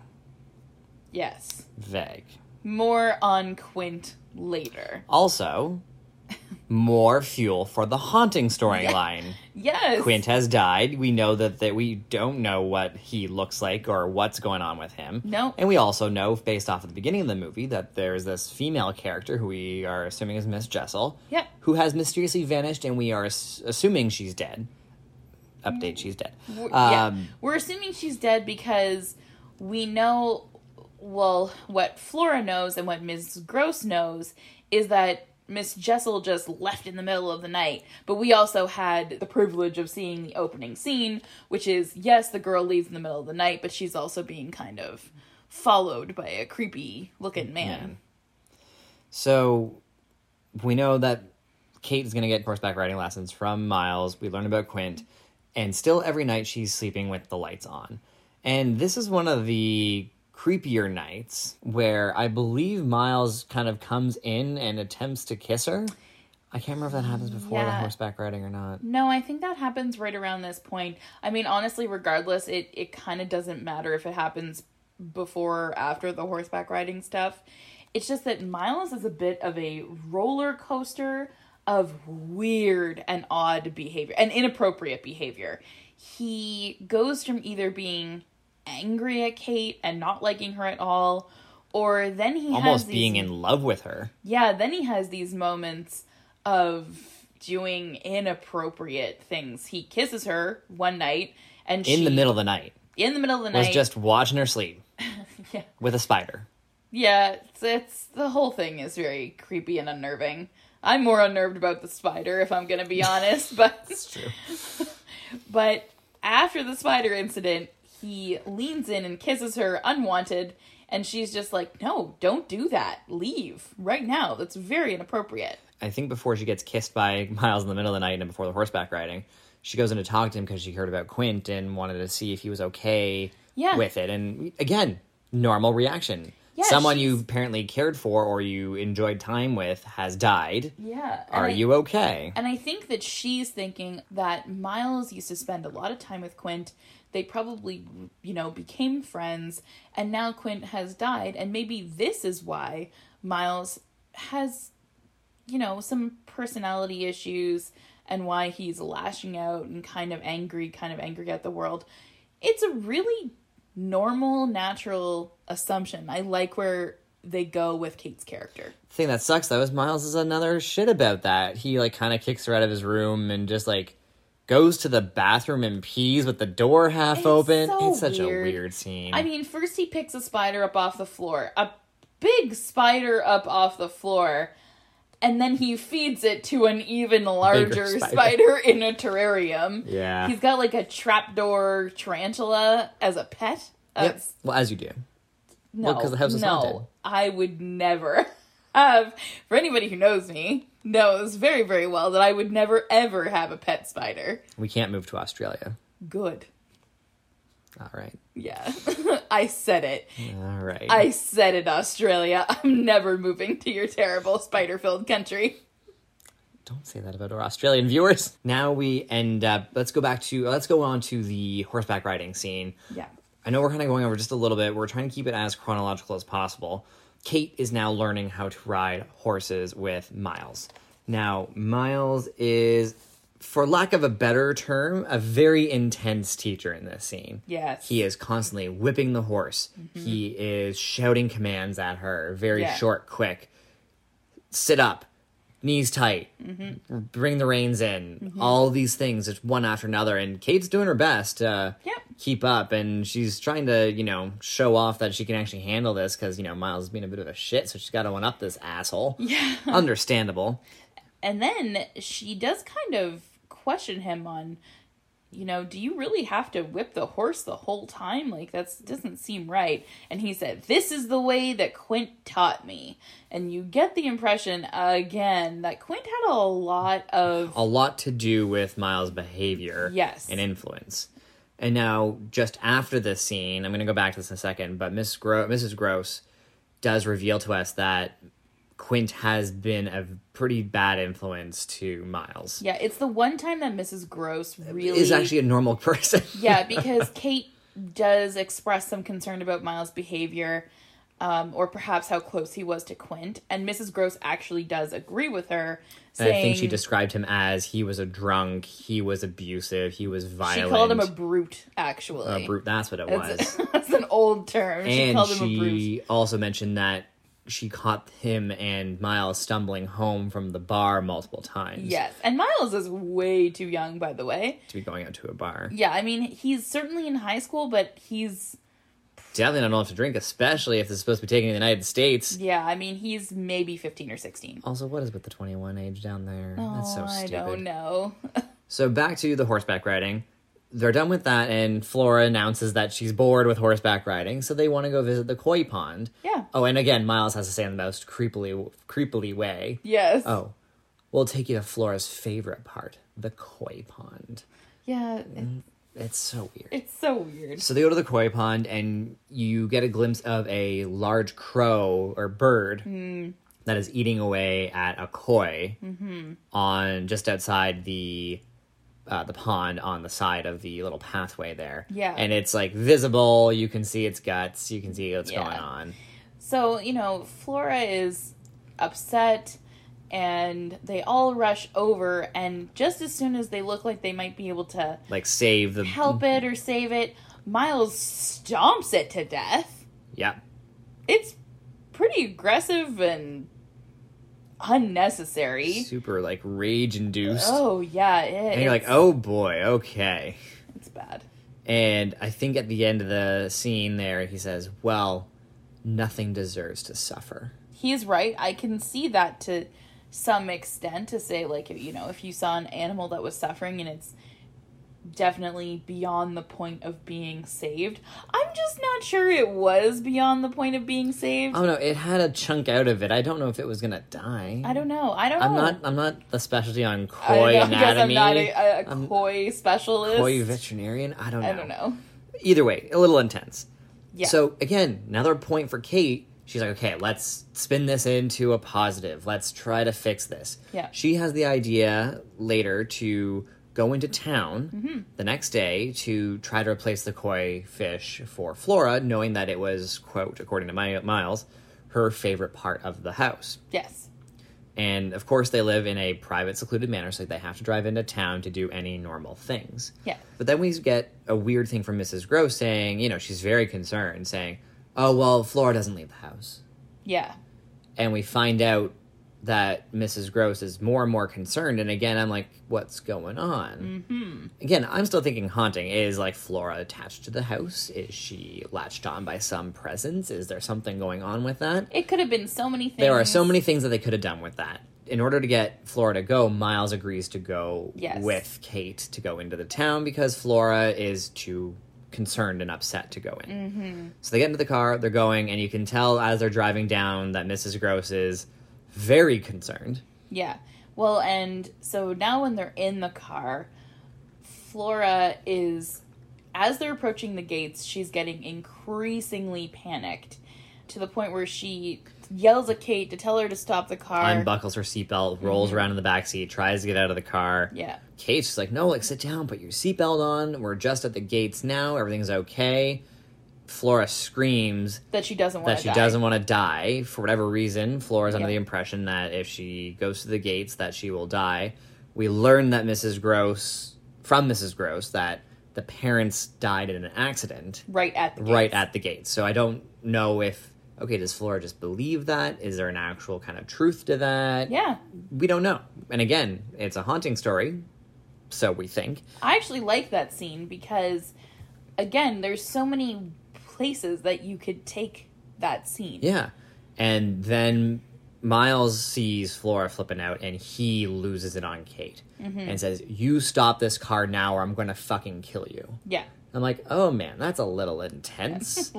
Yes. Vague. More on Quint later. Also, more fuel for the haunting storyline. Yes. Quint has died. We know that we don't know what he looks like or what's going on with him. No. And we also know, based off of the beginning of the movie, that there's this female character who we are assuming is Miss Jessel. Yep. Who has mysteriously vanished, and we are assuming she's dead. Update, she's dead. We're assuming she's dead because we know, what Flora knows and what Ms. Gross knows is that Miss Jessel just left in the middle of the night. But we also had the privilege of seeing the opening scene, which is, yes, the girl leaves in the middle of the night, but she's also being kind of followed by a creepy-looking man. Yeah. So, we know that Kate is going to get horseback riding lessons from Miles. We learn about Quint. And still every night she's sleeping with the lights on. And this is one of the creepier nights where I believe Miles kind of comes in and attempts to kiss her. I can't remember if that happens before the horseback riding or not. No, I think that happens right around this point. I mean, honestly, regardless, it kind of doesn't matter if it happens before or after the horseback riding stuff. It's just that Miles is a bit of a roller coaster of weird and odd behavior and inappropriate behavior. He goes from either being angry at Kate and not liking her at all, or then he almost being in love with her. Yeah, then he has these moments of doing inappropriate things. He kisses her one night, and in the middle of the night. In the middle of the night. Was just watching her sleep. Yeah. With a spider. Yeah, it's the whole thing is very creepy and unnerving. I'm more unnerved about the spider, if I'm gonna be honest, but It's true. but after the spider incident, he leans in and kisses her unwanted, and she's just like, no, don't do that. Leave right now. That's very inappropriate. I think before she gets kissed by Miles in the middle of the night and before the horseback riding, she goes in to talk to him because she heard about Quint and wanted to see if he was okay with it. And again, normal reaction. Yeah, Someone you apparently cared for or you enjoyed time with has died. Yeah. Are you okay? And I think that she's thinking that Miles used to spend a lot of time with Quint. They probably, became friends. And now Quint has died. And maybe this is why Miles has, some personality issues and why he's lashing out and kind of angry at the world. It's a really normal, natural assumption. I like where they go with Kate's character. The thing that sucks, though, is Miles is another shit about that. He, kind of kicks her out of his room and just, goes to the bathroom and pees with the door half open. So it's such weird. a weird scene. I mean, first he picks a spider up off the floor. A big spider up off the floor. And then he feeds it to an even larger spider in a terrarium. Yeah. He's got a trapdoor tarantula as a pet. Yep. Well, as you do. No, because the house is haunted. I would never have, for anybody who knows me, knows very, very well that I would never, ever have a pet spider. We can't move to Australia. Good. All right. Yeah. I said it. All right. I said it, Australia. I'm never moving to your terrible spider-filled country. Don't say that about our Australian viewers. Now we end up, let's go on to the horseback riding scene. Yeah. I know we're kind of going over just a little bit. We're trying to keep it as chronological as possible. Kate is now learning how to ride horses with Miles. Now, Miles is, for lack of a better term, a very intense teacher in this scene. Yes. He is constantly whipping the horse. Mm-hmm. He is shouting commands at her, very short, quick. Sit up. Knees tight, bring the reins in, all these things, just one after another. And Kate's doing her best to keep up. And she's trying to, show off that she can actually handle this because, Miles is being a bit of a shit. So she's got to one up this asshole. Yeah. Understandable. And then she does kind of question him on, do you really have to whip the horse the whole time? That doesn't seem right. And he said, this is the way that Quint taught me. And you get the impression, again, that Quint had a lot to do with Miles' behavior and influence. And now, just after this scene, I'm going to go back to this in a second, but Mrs. Gross does reveal to us that Quint has been a pretty bad influence to Miles. Yeah, it's the one time that Mrs. Gross really is actually a normal person. Yeah, because Kate does express some concern about Miles' behavior, or perhaps how close he was to Quint, and Mrs. Gross actually does agree with her, saying... I think she described him as he was a drunk, he was abusive, he was violent. She called him a brute, actually. A brute, that's what it was. That's an old term. She called him a brute. She also mentioned that she caught him and Miles stumbling home from the bar multiple times. Yes, and Miles is way too young, by the way, to be going out to a bar. Yeah, I mean, he's certainly in high school, but he's definitely not enough to drink, especially if this is supposed to be taken in the United States. Yeah, I mean, he's maybe 15 or 16. Also, what is with the 21 age down there? Oh, that's so stupid. I don't know. So back to the horseback riding. They're done with that, and Flora announces that she's bored with horseback riding, so they want to go visit the koi pond. Yeah. Oh, and again, Miles has to say in the most creepily way. Yes. Oh, we'll take you to Flora's favorite part, the koi pond. Yeah. It's so weird. It's so weird. So they go to the koi pond, and you get a glimpse of a large crow or bird that is eating away at a koi on just outside the pond on the side of the little pathway there. Yeah. And it's visible. You can see its guts. You can see what's going on. So, Flora is upset and they all rush over, and just as soon as they look like they might be able to save the help it or save it, Miles stomps it to death. Yeah. It's pretty aggressive and unnecessary. Super rage induced. Oh yeah. And you're like, oh boy, okay. It's bad. And I think at the end of the scene there, he says, well, nothing deserves to suffer. He is right. I can see that to some extent, to say, like, you know, if you saw an animal that was suffering and it's definitely beyond the point of being saved. I'm just not sure it was beyond the point of being saved. Oh no, it had a chunk out of it. I don't know if it was gonna die. I don't know. I'm not the specialty on I koi don't know, because anatomy. I'm not a koi specialist. Koi veterinarian. I don't know. know. Either way, a little intense. Yeah. So again, another point for Kate. She's like, okay, let's spin this into a positive. Let's try to fix this. Yeah. She has the idea later to go into town the next day to try to replace the koi fish for Flora, knowing that it was, quote, according to Miles, her favorite part of the house. Yes. And, of course, they live in a private, secluded manner, so they have to drive into town to do any normal things. Yeah. But then we get a weird thing from Mrs. Gross saying, you know, she's very concerned, saying, oh, well, Flora doesn't leave the house. Yeah. And we find out that Mrs. Gross is more and more concerned. And again, I'm like, what's going on? Mm-hmm. Again, I'm still thinking haunting. Is, like, Flora attached to the house? Is she latched on by some presence? Is there something going on with that? It could have been so many things. There are so many things that they could have done with that. In order to get Flora to go, Miles agrees to go with Kate to go into the town because Flora is too concerned and upset to go in. Mm-hmm. So they get into the car, they're going, and you can tell as they're driving down that Mrs. Gross is very concerned. Yeah. Well, and so now when they're in the car, Flora is, as they're approaching the gates, she's getting increasingly panicked to the point where she yells at Kate to tell her to stop the car. Unbuckles her seatbelt, rolls around in the backseat, tries to get out of the car. Yeah. Kate's just like, no, like, sit down, put your seatbelt on. We're just at the gates now. Everything's okay. Flora screams that she doesn't want to die. That she doesn't want to die. For whatever reason, Flora's under the impression that if she goes to the gates, that she will die. We learn that from Mrs. Gross, that the parents died in an accident. Right at the gates. So I don't know if, okay, does Flora just believe that? Is there an actual kind of truth to that? Yeah. We don't know. And again, it's a haunting story, so we think. I actually like that scene because, again, there's so many places that you could take that scene. Yeah. And then Miles sees Flora flipping out and he loses it on Kate and says, you stop this car now or I'm going to fucking kill you. Yeah. I'm like, oh man, that's a little intense.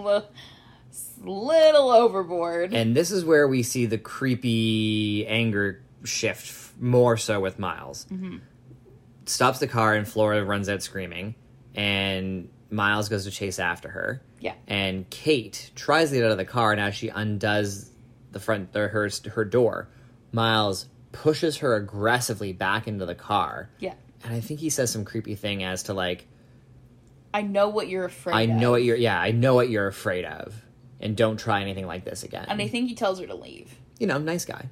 Little overboard. And this is where we see the creepy anger shift more so with Miles. Mm-hmm. Stops the car and Flora runs out screaming and Miles goes to chase after her. Yeah. And Kate tries to get out of the car, and as she undoes the front, her door, Miles pushes her aggressively back into the car. Yeah. And I think he says some creepy thing as to, like, I know what you're afraid of. I know what you're afraid of. And don't try anything like this again. And I think he tells her to leave. You know, nice guy.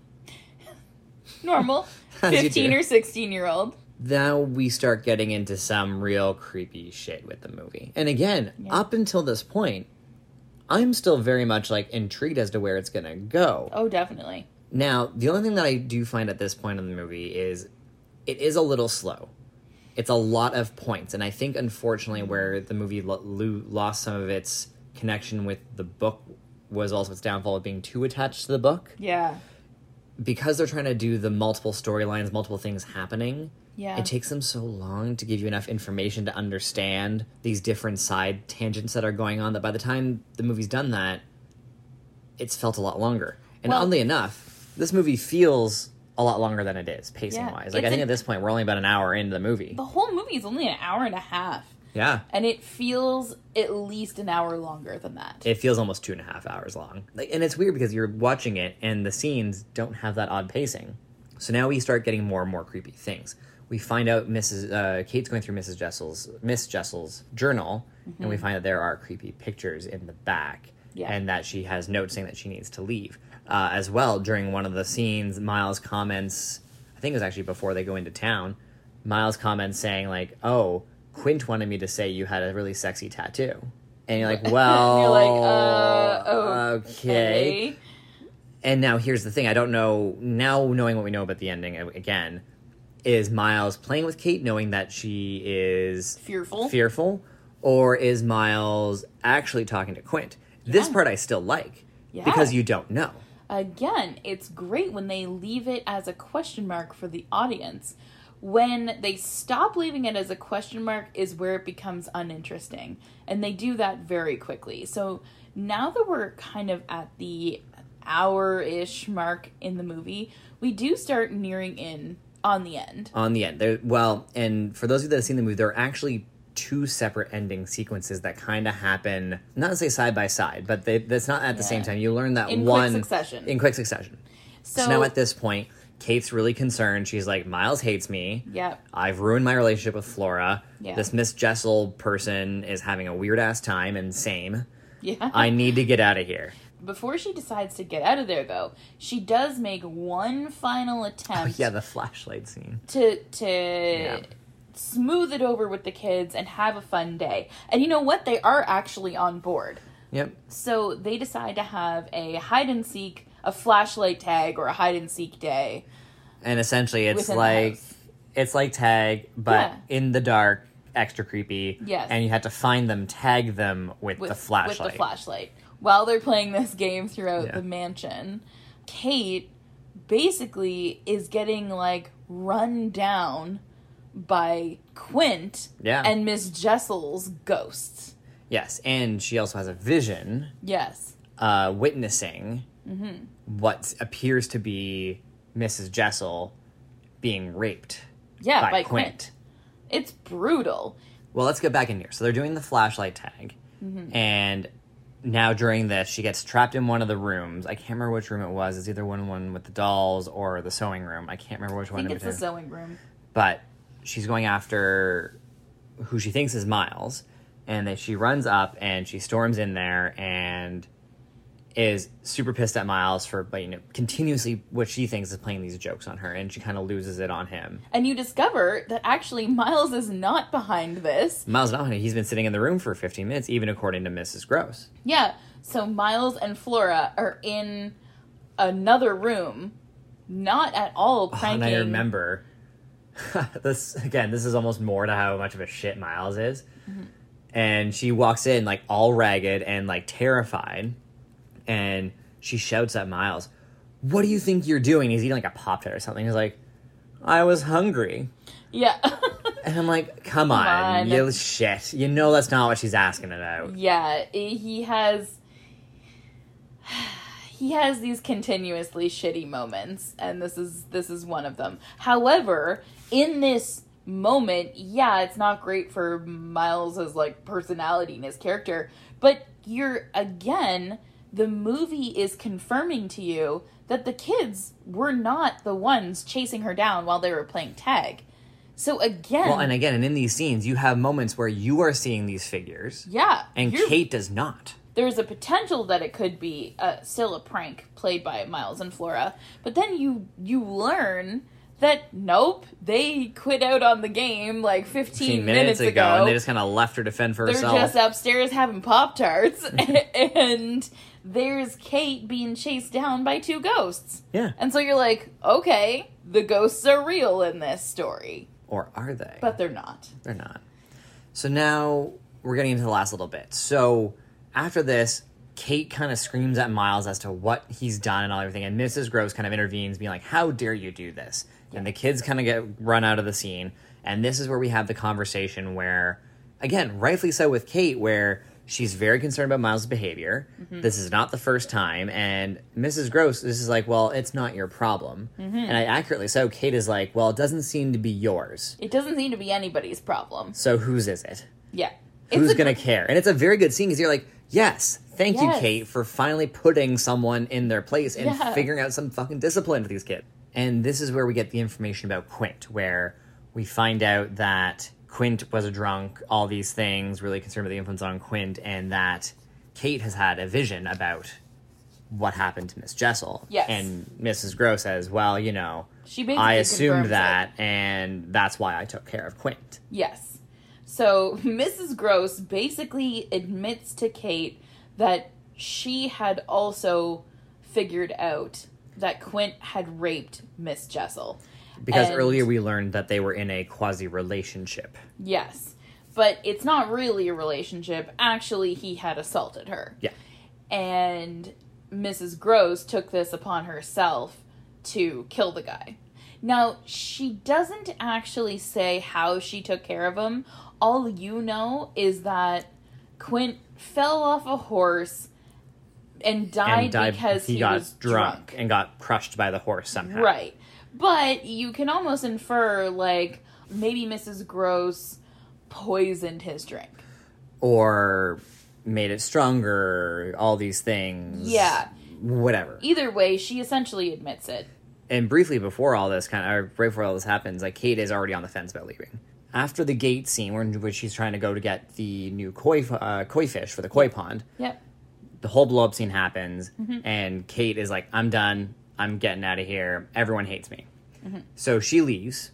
Normal. 15 or 16-year-old. Now we start getting into some real creepy shit with the movie. And again, up until this point, I'm still very much, like, intrigued as to where it's going to go. Oh, definitely. Now, the only thing that I do find at this point in the movie is it is a little slow. It's a lot of points. And I think, unfortunately, where the movie lost some of its connection with the book was also its downfall of being too attached to the book. Yeah. Because they're trying to do the multiple storylines, multiple things happening... Yeah. It takes them so long to give you enough information to understand these different side tangents that are going on that by the time the movie's done that, it's felt a lot longer. And oddly enough, this movie feels a lot longer than it is, pacing-wise. Like, I think at this point, we're only about an hour into the movie. The whole movie is only an hour and a half. Yeah. And it feels at least an hour longer than that. It feels almost 2.5 hours long. And it's weird because you're watching it, and the scenes don't have that odd pacing. So now we start getting more and more creepy things. We find out Kate's going through Miss Jessel's journal, and we find that there are creepy pictures in the back, and that she has notes saying that she needs to leave. As well, during one of the scenes, Miles comments, I think it was actually before they go into town, Miles comments saying, like, oh, Quint wanted me to say you had a really sexy tattoo. And you're like, well... you're like, okay. And now here's the thing, I don't know, now knowing what we know about the ending, again... Is Miles playing with Kate knowing that she is... Fearful? Or is Miles actually talking to Quint? This part I still like. Yeah. Because you don't know. Again, it's great when they leave it as a question mark for the audience. When they stop leaving it as a question mark is where it becomes uninteresting. And they do that very quickly. So now that we're kind of at the hour-ish mark in the movie, we do start nearing in on the end. On the end. And for those of you that have seen the movie, there are actually 2 separate ending sequences that kind of happen, not to say side by side, but that's not at the same time. You learn that In one... quick succession. In quick succession. So now at this point, Kate's really concerned. She's like, Miles hates me. Yep. I've ruined my relationship with Flora. Yeah. This Miss Jessel person is having a weird-ass time, and same. Yeah. I need to get out of here. Before she decides to get out of there, though, she does make one final attempt Yeah, the flashlight scene. to smooth it over with the kids and have a fun day. And you know what? They are actually on board. Yep. So they decide to have a hide-and-seek, a flashlight tag, or a hide-and-seek day. And essentially it's Within the like house. it's like tag, but Yeah. in the dark, extra creepy. Yes. And you have to find them, tag them with the flashlight. With the flashlight. While they're playing this game throughout Yeah. the mansion, Kate basically is getting, like, run down by Quint Yeah. and Miss Jessel's ghosts. Yes, and she also has a vision Yes. witnessing what appears to be Mrs. Jessel being raped Yeah, by by Quint. It's brutal. Well, let's get back in here. So they're doing the flashlight tag, and now during this, she gets trapped in one of the rooms. I can't remember which room it was. It's either one with the dolls or the sewing room. I can't remember which I one. think in it's the between. sewing room. But she's going after who she thinks is Miles, and then she runs up and she storms in there and is super pissed at Miles for, continuously what she thinks is playing these jokes on her, and she kind of loses it on him. And you discover that actually Miles is not behind this. Miles not, he's been sitting in the room for 15 minutes, even according to Mrs. Gross. Yeah, so Miles and Flora are in another room, not at all pranking. And I remember this is almost more to how much of a shit Miles is. And she walks in like all ragged and like terrified, and she shouts at Miles, "What do you think you're doing?" He's eating like a Pop-Tart or something. He's like, "I was hungry." Yeah. And I'm like, come on. You shit. You know that's not what she's asking about. Yeah, he has these continuously shitty moments, and this is one of them. However, in this moment, yeah, it's not great for Miles's like personality and his character, but the movie is confirming to you that the kids were not the ones chasing her down while they were playing tag. So again... Well, and in these scenes, you have moments where you are seeing these figures. Yeah. And Kate does not. There's a potential that it could be still a prank played by Miles and Flora. But then you learn that, nope, they quit out on the game like 15 minutes ago. And they just kind of left her to fend for herself. They're just upstairs having Pop-Tarts. And there's Kate being chased down by 2 ghosts. Yeah. And so you're like, okay, the ghosts are real in this story. Or are they? But they're not. They're not. So now we're getting into the last little bit. So after this, Kate kind of screams at Miles as to what he's done and all everything. And Mrs. Gross kind of intervenes, being like, how dare you do this? Yeah. And the kids kind of get run out of the scene. And this is where we have the conversation where, again, rightfully so with Kate, where she's very concerned about Miles' behavior. This is not the first time. And Mrs. Gross is like, well, it's not your problem. And accurately so, Kate is like, well, it doesn't seem to be yours. It doesn't seem to be anybody's problem. So whose is it? Yeah. Who's going to care? And it's a very good scene because you're like, yes, thank you, Yes. Kate, for finally putting someone in their place and Yeah. figuring out some fucking discipline for these kids. And this is where we get the information about Quint, where we find out that Quint was a drunk, all these things, really concerned about the influence on Quint, and that Kate has had a vision about what happened to Miss Jessel. Yes. And Mrs. Gross says, well, She basically I assumed confirms that, and that's why I took care of Quint. Yes. So Mrs. Gross basically admits to Kate that she had also figured out that Quint had raped Miss Jessel. Because And- earlier we learned that they were in a quasi-relationship. Yes. But it's not really a relationship. Actually, he had assaulted her. Yeah. And Mrs. Gross took this upon herself to kill the guy. Now, she doesn't actually say how she took care of him. All you know is that Quint fell off a horse and died because he got was drunk and got crushed by the horse somehow. Right. But you can almost infer, like, maybe Mrs. Gross poisoned his drink. Or made it stronger, all these things. Yeah. Whatever. Either way, she essentially admits it. And briefly before all this right before all this happens, like, Kate is already on the fence about leaving. After the gate scene, where she's trying to go to get the new koi fish for the koi pond, Yep. the whole blow-up scene happens, and Kate is like, I'm done, I'm getting out of here, everyone hates me. So she leaves,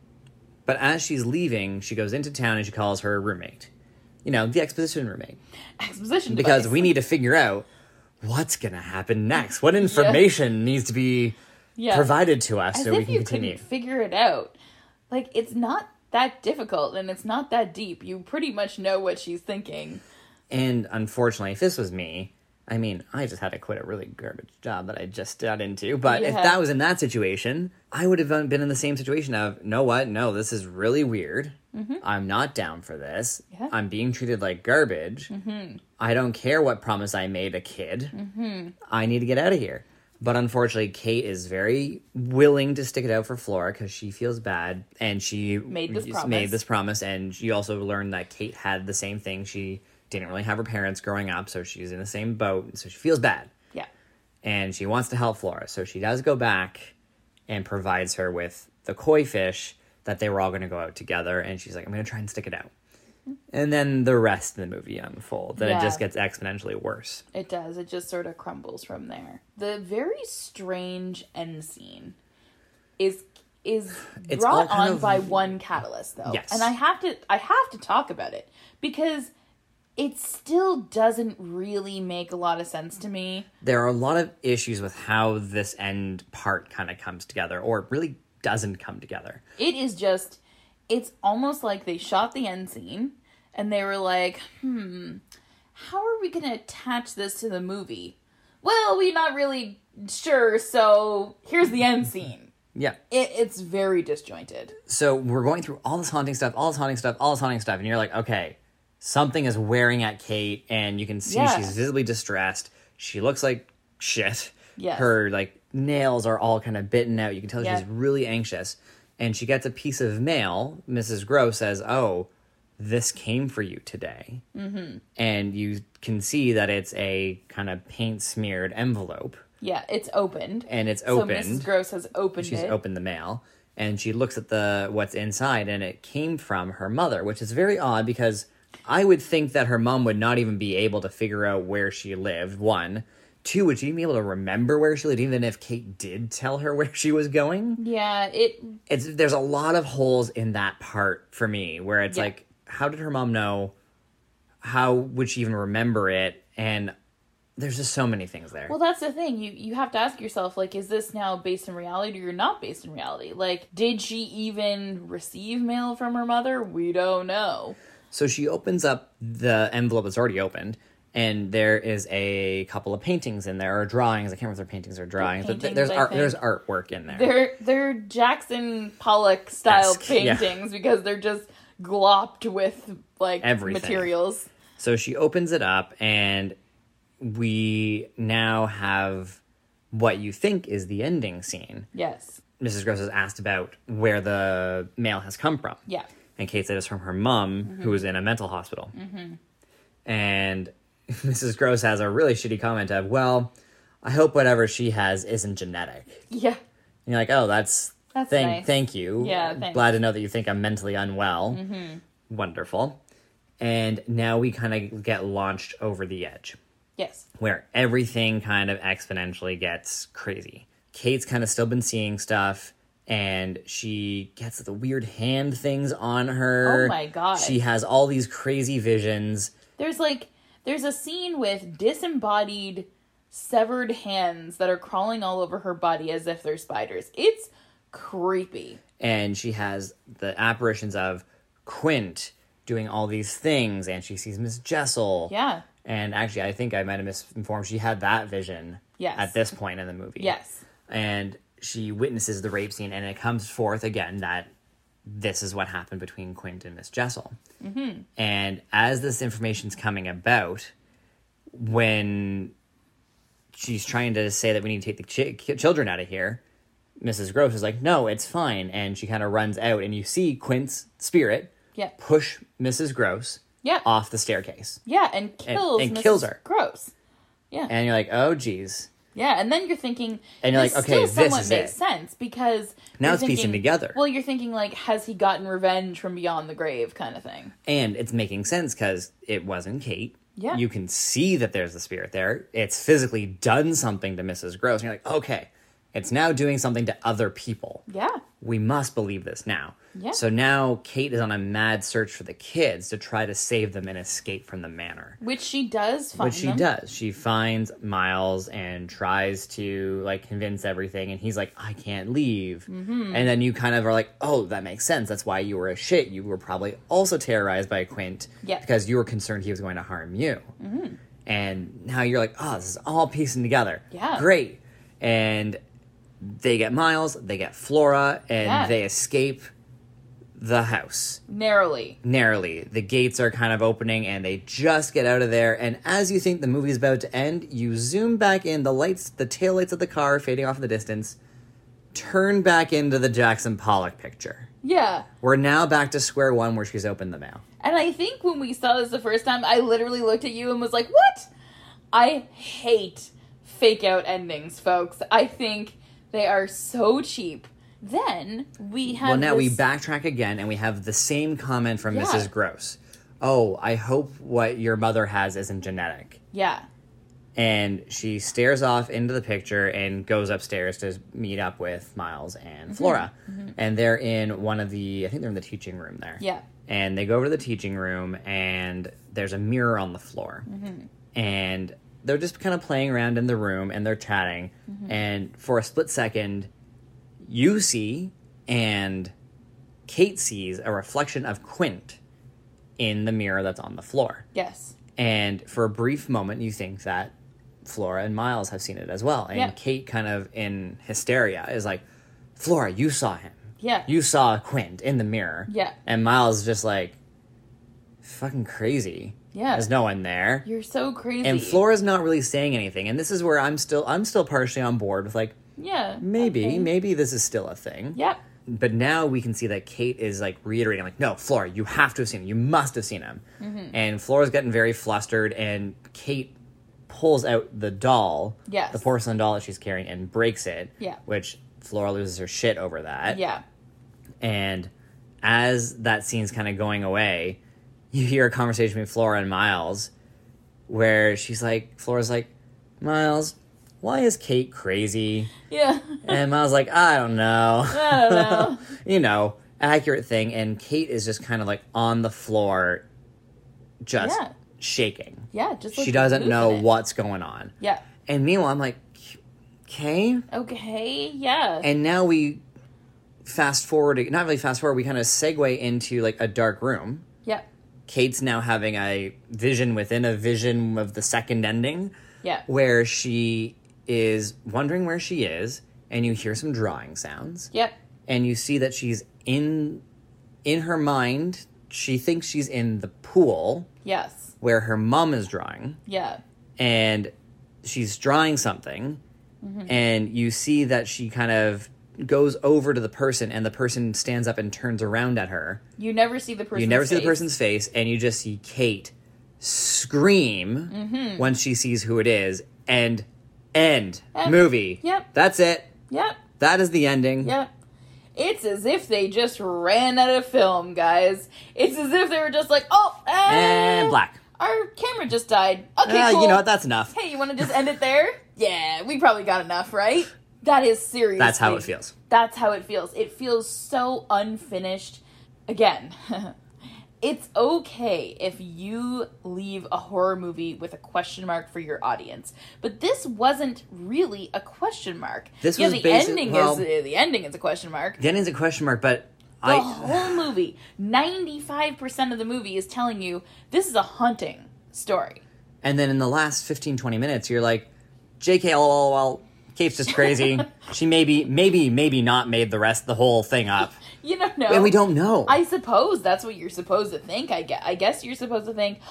but as she's leaving, she goes into town and she calls her roommate. You know, the exposition roommate. Exposition Because device. we need to figure out what's going to happen next. What information needs to be provided to us As so we if can you continue. couldn't figure it out. Like, it's not that difficult, and it's not that deep. You pretty much know what she's thinking. And unfortunately, if this was me, I mean, I just had to quit a really garbage job that I just got into. But if that was in that situation, I would have been in the same situation of, know what? No, this is really weird. I'm not down for this. Yeah. I'm being treated like garbage. I don't care what promise I made a kid. I need to get out of here. But unfortunately, Kate is very willing to stick it out for Flora because she feels bad. And she Made this promise. And she also learned that Kate had the same thing. She didn't really have her parents growing up, so she's in the same boat. So she feels bad. Yeah. And she wants to help Flora. So she does go back and provides her with the koi fish that they were all going to go out together. And she's like, I'm going to try and stick it out. And then the rest of the movie unfolds. And it just gets exponentially worse. It does. It just sort of crumbles from there. The very strange end scene is It's brought all kind on of- by one catalyst, though. Yes. And I have to talk about it because it still doesn't really make a lot of sense to me. There are a lot of issues with how this end part kind of comes together, or it really doesn't come together. It is just, it's almost like they shot the end scene and they were like, how are we going to attach this to the movie? Well, we're not really sure, so here's the end scene. Yeah. It's very disjointed. So we're going through all this haunting stuff, and you're like, okay, something is wearing at Kate, and you can see she's visibly distressed. She looks like shit. Yes. Her, like, nails are all kind of bitten out. You can tell she's really anxious. And she gets a piece of mail. Mrs. Gross says, oh, this came for you today. And you can see that it's a kind of paint-smeared envelope. Yeah, it's opened. And it's opened. So Mrs. Gross has opened She's it. opened the mail, and she looks at what's inside, and it came from her mother, which is very odd because I would think that her mom would not even be able to figure out where she lived, one. Two, would she even be able to remember where she lived, even if Kate did tell her where she was going? Yeah, There's a lot of holes in that part for me, where it's like, how did her mom know? How would she even remember it? And there's just so many things there. Well, that's the thing. You have to ask yourself, like, is this now based in reality or not based in reality? Like, did she even receive mail from her mother? We don't know. So she opens up the envelope that's already opened, and there is a couple of paintings in there, or drawings. I can't remember if they're paintings or drawings, but paintings, there's I art. think. There's artwork in there. They're Jackson Pollock style Esque, yeah. paintings because they're just glopped with, like, Everything. materials. So she opens it up, and we now have what you think is the ending scene. Yes. Mrs. Gross is asked about where the mail has come from. Yeah. And Kate said it's from her mom, who was in a mental hospital. And Mrs. Gross has a really shitty comment of, well, I hope whatever she has isn't genetic. Yeah. And you're like, oh, that's nice. Thank you. Yeah, thanks. Glad to know that you think I'm mentally unwell. Wonderful. And now we kind of get launched over the edge, Yes. where everything kind of exponentially gets crazy. Kate's kind of still been seeing stuff, and she gets the weird hand things on her. Oh my God. She has all these crazy visions. There's a scene with disembodied, severed hands that are crawling all over her body as if they're spiders. It's creepy. And she has the apparitions of Quint doing all these things, and she sees Miss Jessel. Yeah. And actually, I think I might have misinformed. She had that vision Yes. at this point in the movie. Yes. And she witnesses the rape scene, and it comes forth again that this is what happened between Quint and Miss Jessel. Mm-hmm. And as this information's coming about, when she's trying to say that we need to take the children out of here, Mrs. Gross is like, no, it's fine. And she kind of runs out, and you see Quint's spirit Yeah. push Mrs. Gross Yeah. off the staircase. Yeah, and kills and Mrs. kills her. Gross. Yeah. And you're like, oh, geez. Yeah, and then you're thinking, And you're this like, okay, still this somewhat is makes it. sense because Now you're it's piecing thinking- together. Well, you're thinking like, has he gotten revenge from beyond the grave, kind of thing. And it's making sense because it wasn't Kate. Yeah. You can see that there's the spirit there. It's physically done something to Mrs. Gross. And you're like, okay, it's now doing something to other people. Yeah, We must believe this now. Yeah. So now Kate is on a mad search for the kids to try to save them and escape from the manor. which she does find Which she them. does. She finds Miles and tries to like convince everything, and he's like, I can't leave. Mm-hmm. And then you kind of are like, oh, that makes sense. That's why you were a shit. You were probably also terrorized by Quint Yeah. because you were concerned he was going to harm you. Mm-hmm. And now you're like, oh, this is all piecing together. Yeah. Great. And they get Miles, they get Flora, and Yeah. they escape the house Narrowly. narrowly. The gates are kind of opening and they just get out of there. And as you think the movie's about to end, you zoom back in, the lights, the taillights of the car fading off in the distance, turn back into the Jackson Pollock picture. Yeah. We're now back to square one where she's opened the mail. And I think when we saw this the first time, I literally looked at you and was like, what? I hate fake out endings, folks. I think they are so cheap. Then we have Well, now we this- backtrack again and we have the same comment from Yeah. Mrs. Gross. Oh, I hope what your mother has isn't genetic. Yeah. And she stares off into the picture and goes upstairs to meet up with Miles and Flora. And they're in one of the, I think they're in the teaching room there. Yeah. And they go over to the teaching room and there's a mirror on the floor. And they're just kind of playing around in the room and they're chatting. And for a split second, you see and Kate sees a reflection of Quint in the mirror that's on the floor. Yes. And for a brief moment, you think that Flora and Miles have seen it as well. And Yeah. Kate, kind of in hysteria, is like, Flora, you saw him. Yeah. You saw Quint in the mirror. Yeah. And Miles is just like, fucking crazy. Yeah. There's no one there. You're so crazy. And Flora's not really saying anything. And this is where I'm still partially on board with like, Yeah. maybe okay. this is still a thing. Yep. But now we can see that Kate is like reiterating, like, no, Flora, you have to have seen him. You must have seen him. And Flora's getting very flustered, and Kate pulls out the doll, Yes. the porcelain doll that she's carrying, and breaks it. Yeah. Which Flora loses her shit over that. Yeah. And as that scene's kind of going away, you hear a conversation between Flora and Miles where Flora's like, Miles, why is Kate crazy? Yeah. And Miles like, I don't know. I don't know. You know, accurate thing. And Kate is just kind of like on the floor, just Yeah. shaking. Yeah. Just like She doesn't know losing it. what's going on. Yeah. And meanwhile, I'm like, okay. Okay. Yeah. And now we fast forward, not really fast forward, we kind of segue into like a dark room. Yeah. Kate's now having a vision within a vision of the second ending Yeah. where she is wondering where she is, and you hear some drawing sounds. Yep. And you see that she's in her mind, she thinks she's in the pool Yes. where her mom is drawing, Yeah. and she's drawing something, and you see that she kind of goes over to the person, and the person stands up and turns around at her. You never see the person. You never see the person's face, and you just see Kate scream when she sees who it is, and end movie. Yep. That's it. Yep. That is the ending. Yep. It's as if they just ran out of film, guys. It's as if they were just like, oh, And black. Our camera just died. Okay, cool. You know what? That's enough. Hey, you want to just end it there? Yeah, we probably got enough, right? That is serious. That's how it feels. That's how it feels. It feels so unfinished. Again, it's okay if you leave a horror movie with a question mark for your audience, but this wasn't really a question mark. This yeah, was the basic- ending well- is the ending is a question mark. The ending's a question mark, but The whole movie, 95% of the movie is telling you this is a haunting story. And then in the last 15, 20 minutes, you're like, JK, lol, Kate's just crazy. She maybe not made the whole thing up. You don't know. And we don't know. I suppose that's what you're supposed to think. I guess you're supposed to think,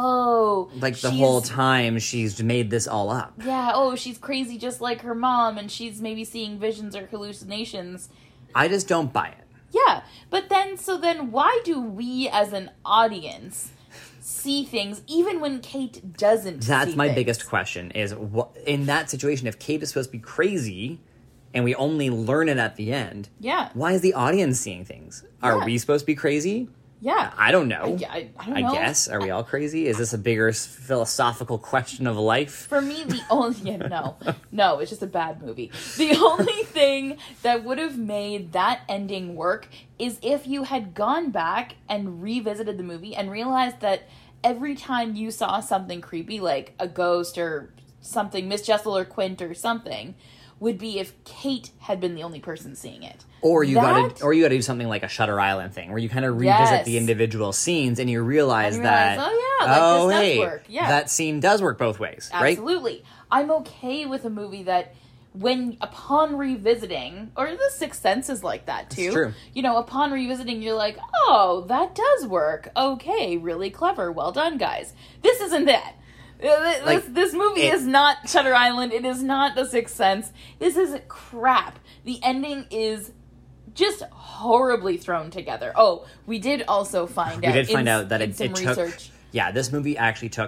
oh, Like the whole time she's made this all up. Yeah, oh, she's crazy just like her mom, and she's maybe seeing visions or hallucinations. I just don't buy it. Yeah, but then why do we as an audience see things even when Kate doesn't That's see my things? biggest question is, in that situation, if Kate is supposed to be crazy and we only learn it at the end, Yeah. why is the audience seeing things? Are Yeah. we supposed to be crazy? Yeah. I don't know. I don't know. I guess. Are we all crazy? Is this a bigger philosophical question of life? For me, the only... Yeah, no, it's just a bad movie. The only thing that would have made that ending work is if you had gone back and revisited the movie and realized that every time you saw something creepy, like a ghost or something, Miss Jessel or Quint or something, would be if Kate had been the only person seeing it. Or you gotta do something like a Shutter Island thing, where you kind of revisit the individual scenes and you realize that, this does work. Yeah. that scene does work both ways, right? Absolutely. I'm okay with a movie that, when upon revisiting, or The Sixth Sense is like that too. It's true. You know, upon revisiting, you're like, oh, that does work. Okay, really clever. Well done, guys. This isn't that. This movie is not Shutter Island. It is not The Sixth Sense. This is crap. The ending is just horribly thrown together. Oh, we did also find out. We did find out that it some took. research. Yeah, this movie actually took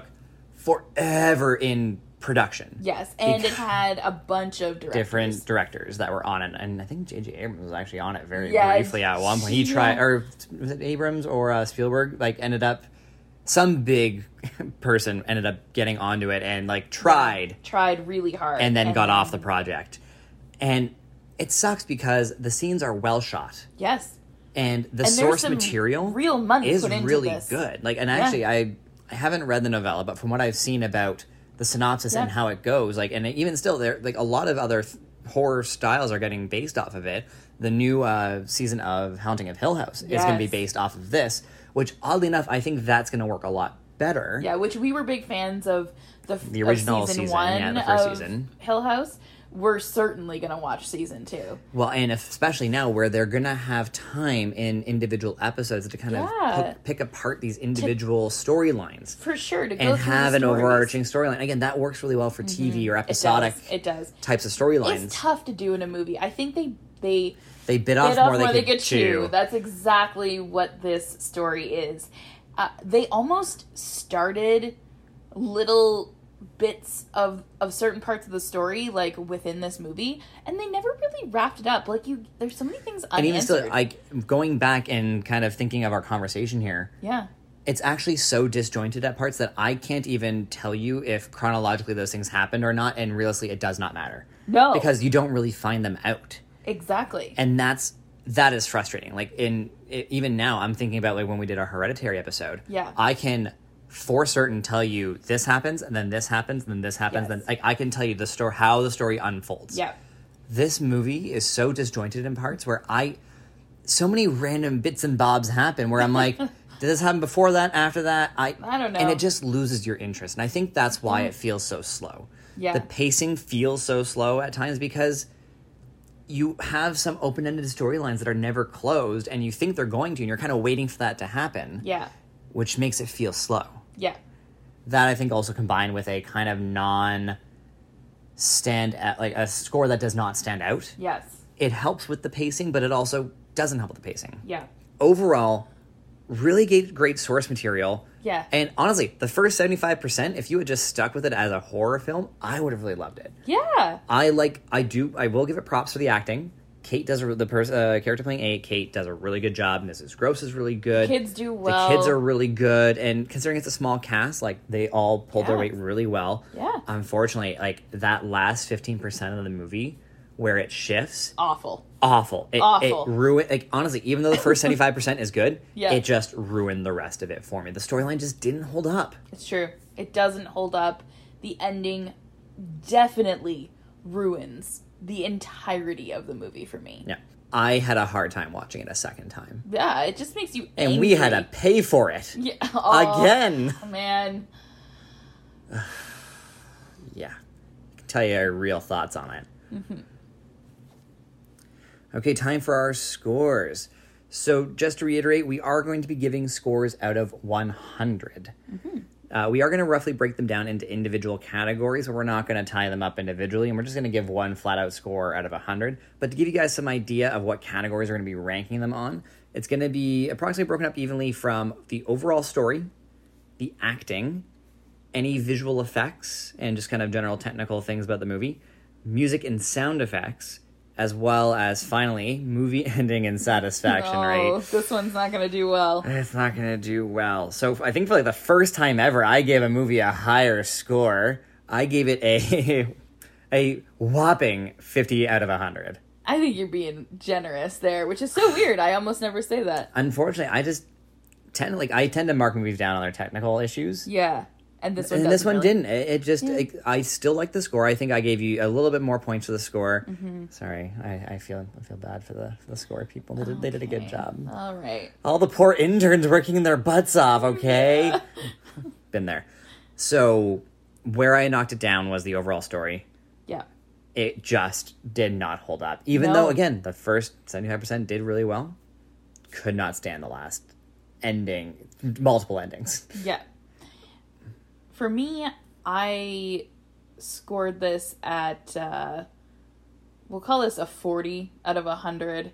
forever in production. Yes, and it had a bunch of directors. Different directors that were on it, and I think J.J. Abrams was actually on it very Yeah, briefly at one point. He tried, or was it Abrams or Spielberg? Like, ended up, some big person ended up getting onto it and tried really hard, and then got off the project. And it sucks because the scenes are well shot. Yes, and the and source some material real money is put into really this. good. Actually, I haven't read the novella, but from what I've seen about the synopsis and how it goes, and even still, there a lot of other horror styles are getting based off of it. The new season of Haunting of Hill House is going to be based off of this, which oddly enough, I think that's going to work a lot better. Yeah, which we were big fans of the original season one, one the first of season. Hill House. We're certainly going to watch season 2. Well, and especially now where they're going to have time in individual episodes to kind of pick apart these individual storylines. For sure, to go and through have the an stories. overarching storyline. Again, that works really well for TV or episodic It does. types of storylines. It's tough to do in a movie. I think they bit off more than they could chew. That's exactly what this story is. They almost started little bits of certain parts of the story within this movie, and they never really wrapped it up. There's so many things unanswered. And even still, going back and kind of thinking of our conversation here, it's actually so disjointed at parts that I can't even tell you if chronologically those things happened or not, and realistically it does not matter. No. Because you don't really find them out. Exactly. And that is frustrating. Even now, I'm thinking about when we did our Hereditary episode. Yeah. I can for certain tell you this happens, and then this happens, and then this happens. Yes. Then I can tell you how the story unfolds. Yeah. This movie is so disjointed in parts where so many random bits and bobs happen where I'm like, did this happen before that, after that? I don't know. And it just loses your interest. And I think that's why it feels so slow. Yeah. The pacing feels so slow at times because you have some open-ended storylines that are never closed, and you think they're going to, and you're kind of waiting for that to happen. Yeah. Which makes it feel slow. Yeah. That, I think, also combined with a kind of a score that does not stand out. Yes. It helps with the pacing, but it also doesn't help with the pacing. Yeah. Overall, really great source material. Yeah. And honestly, the first 75%, if you had just stuck with it as a horror film, I would have really loved it. Yeah. I will give it props for the acting. Kate does the character playing Kate does a really good job. Mrs. Gross is really good. Kids do well. The kids are really good, and considering it's a small cast, they all pulled their weight really well. Yeah. Unfortunately, that last 15% of the movie where it shifts, awful. It ruined. Honestly, even though the first 75% is good, Yeah. it just ruined the rest of it for me. The storyline just didn't hold up. It's true. It doesn't hold up. The ending definitely ruins the entirety of the movie for me. Yeah. I had a hard time watching it a second time. Yeah, it just makes you And angry. we had to pay for it. Yeah. Again. Man. Yeah. tell you our real thoughts on it. Okay, time for our scores. So just to reiterate, we are going to be giving scores out of 100. We are going to roughly break them down into individual categories, but we're not going to tie them up individually, and we're just going to give one flat-out score out of 100. But to give you guys some idea of what categories we're going to be ranking them on, it's going to be approximately broken up evenly from the overall story, the acting, any visual effects, and just kind of general technical things about the movie, music and sound effects, as well as, finally, movie ending and satisfaction rate. This one's not going to do well. It's not going to do well. So I think for like the first time ever, I gave a movie a higher score. I gave it a whopping 50 out of 100. I think you're being generous there, which is so weird. I almost never say that. Unfortunately, I just tend to mark movies down on their technical issues. Yeah. And this one, didn't. It just, I still like the score. I think I gave you a little bit more points for the score. Sorry, I feel bad for the score people. They did a good job. All right. All the poor interns working their butts off. Okay, been there. So where I knocked it down was the overall story. Yeah. It just did not hold up. Even though, again, the first 75% did really well, could not stand the last ending, multiple endings. Yeah. For me, I scored this at, we'll call this a 40 out of 100.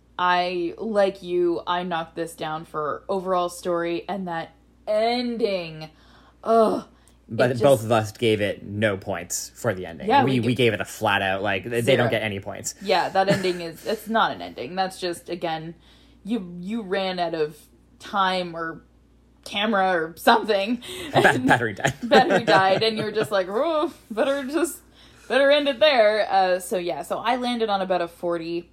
Like you, I knocked this down for overall story and that ending. Ugh. But both of us gave it no points for the ending. Yeah, we gave it a flat out, like, they don't get any points. Yeah, that ending it's not an ending. That's just, again, you ran out of time or camera or something. Battery died. And you're just like, oh, better end it there. So I landed on about a 40.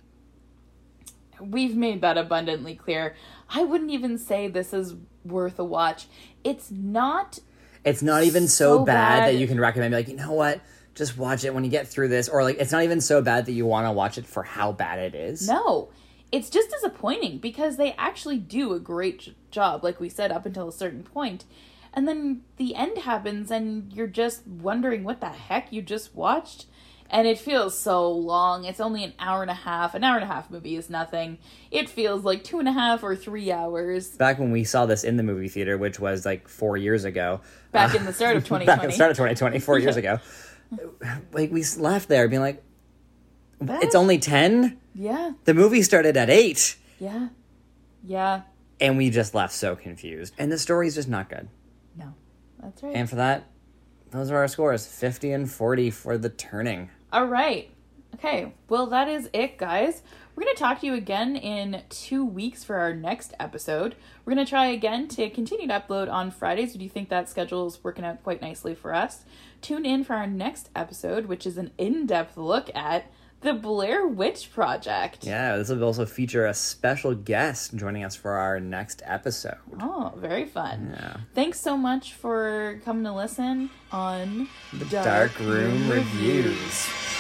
We've made that abundantly clear. I wouldn't even say this is worth a watch. It's not even so bad that you can recommend, like, you know what, just watch it when you get through this. Or, like, it's not even so bad that you want to watch it for how bad it is. No. It's just disappointing because they actually do a great job, like we said, up until a certain point. And then the end happens and you're just wondering what the heck you just watched. And it feels so long. It's only an hour and a half. An hour and a half movie is nothing. It feels like 2.5 or 3 hours. Back when we saw this in the movie theater, which was like 4 years ago. Back in the start of 2020. Back in the start of 2020, 4 years ago. Like, we left there being like, it's only 10? Yeah. The movie started at 8. Yeah. Yeah. And we just left so confused. And the story's just not good. No. That's right. And for that, those are our scores. 50 and 40 for The Turning. All right. Okay. Well, that is it, guys. We're going to talk to you again in 2 weeks for our next episode. We're going to try again to continue to upload on Fridays. We do think that schedule is working out quite nicely for us. Tune in for our next episode, which is an in-depth look at the Blair Witch Project. Yeah, this will also feature a special guest joining us for our next episode. Oh, very fun. Yeah. Thanks so much for coming to listen on The Dark Room Reviews.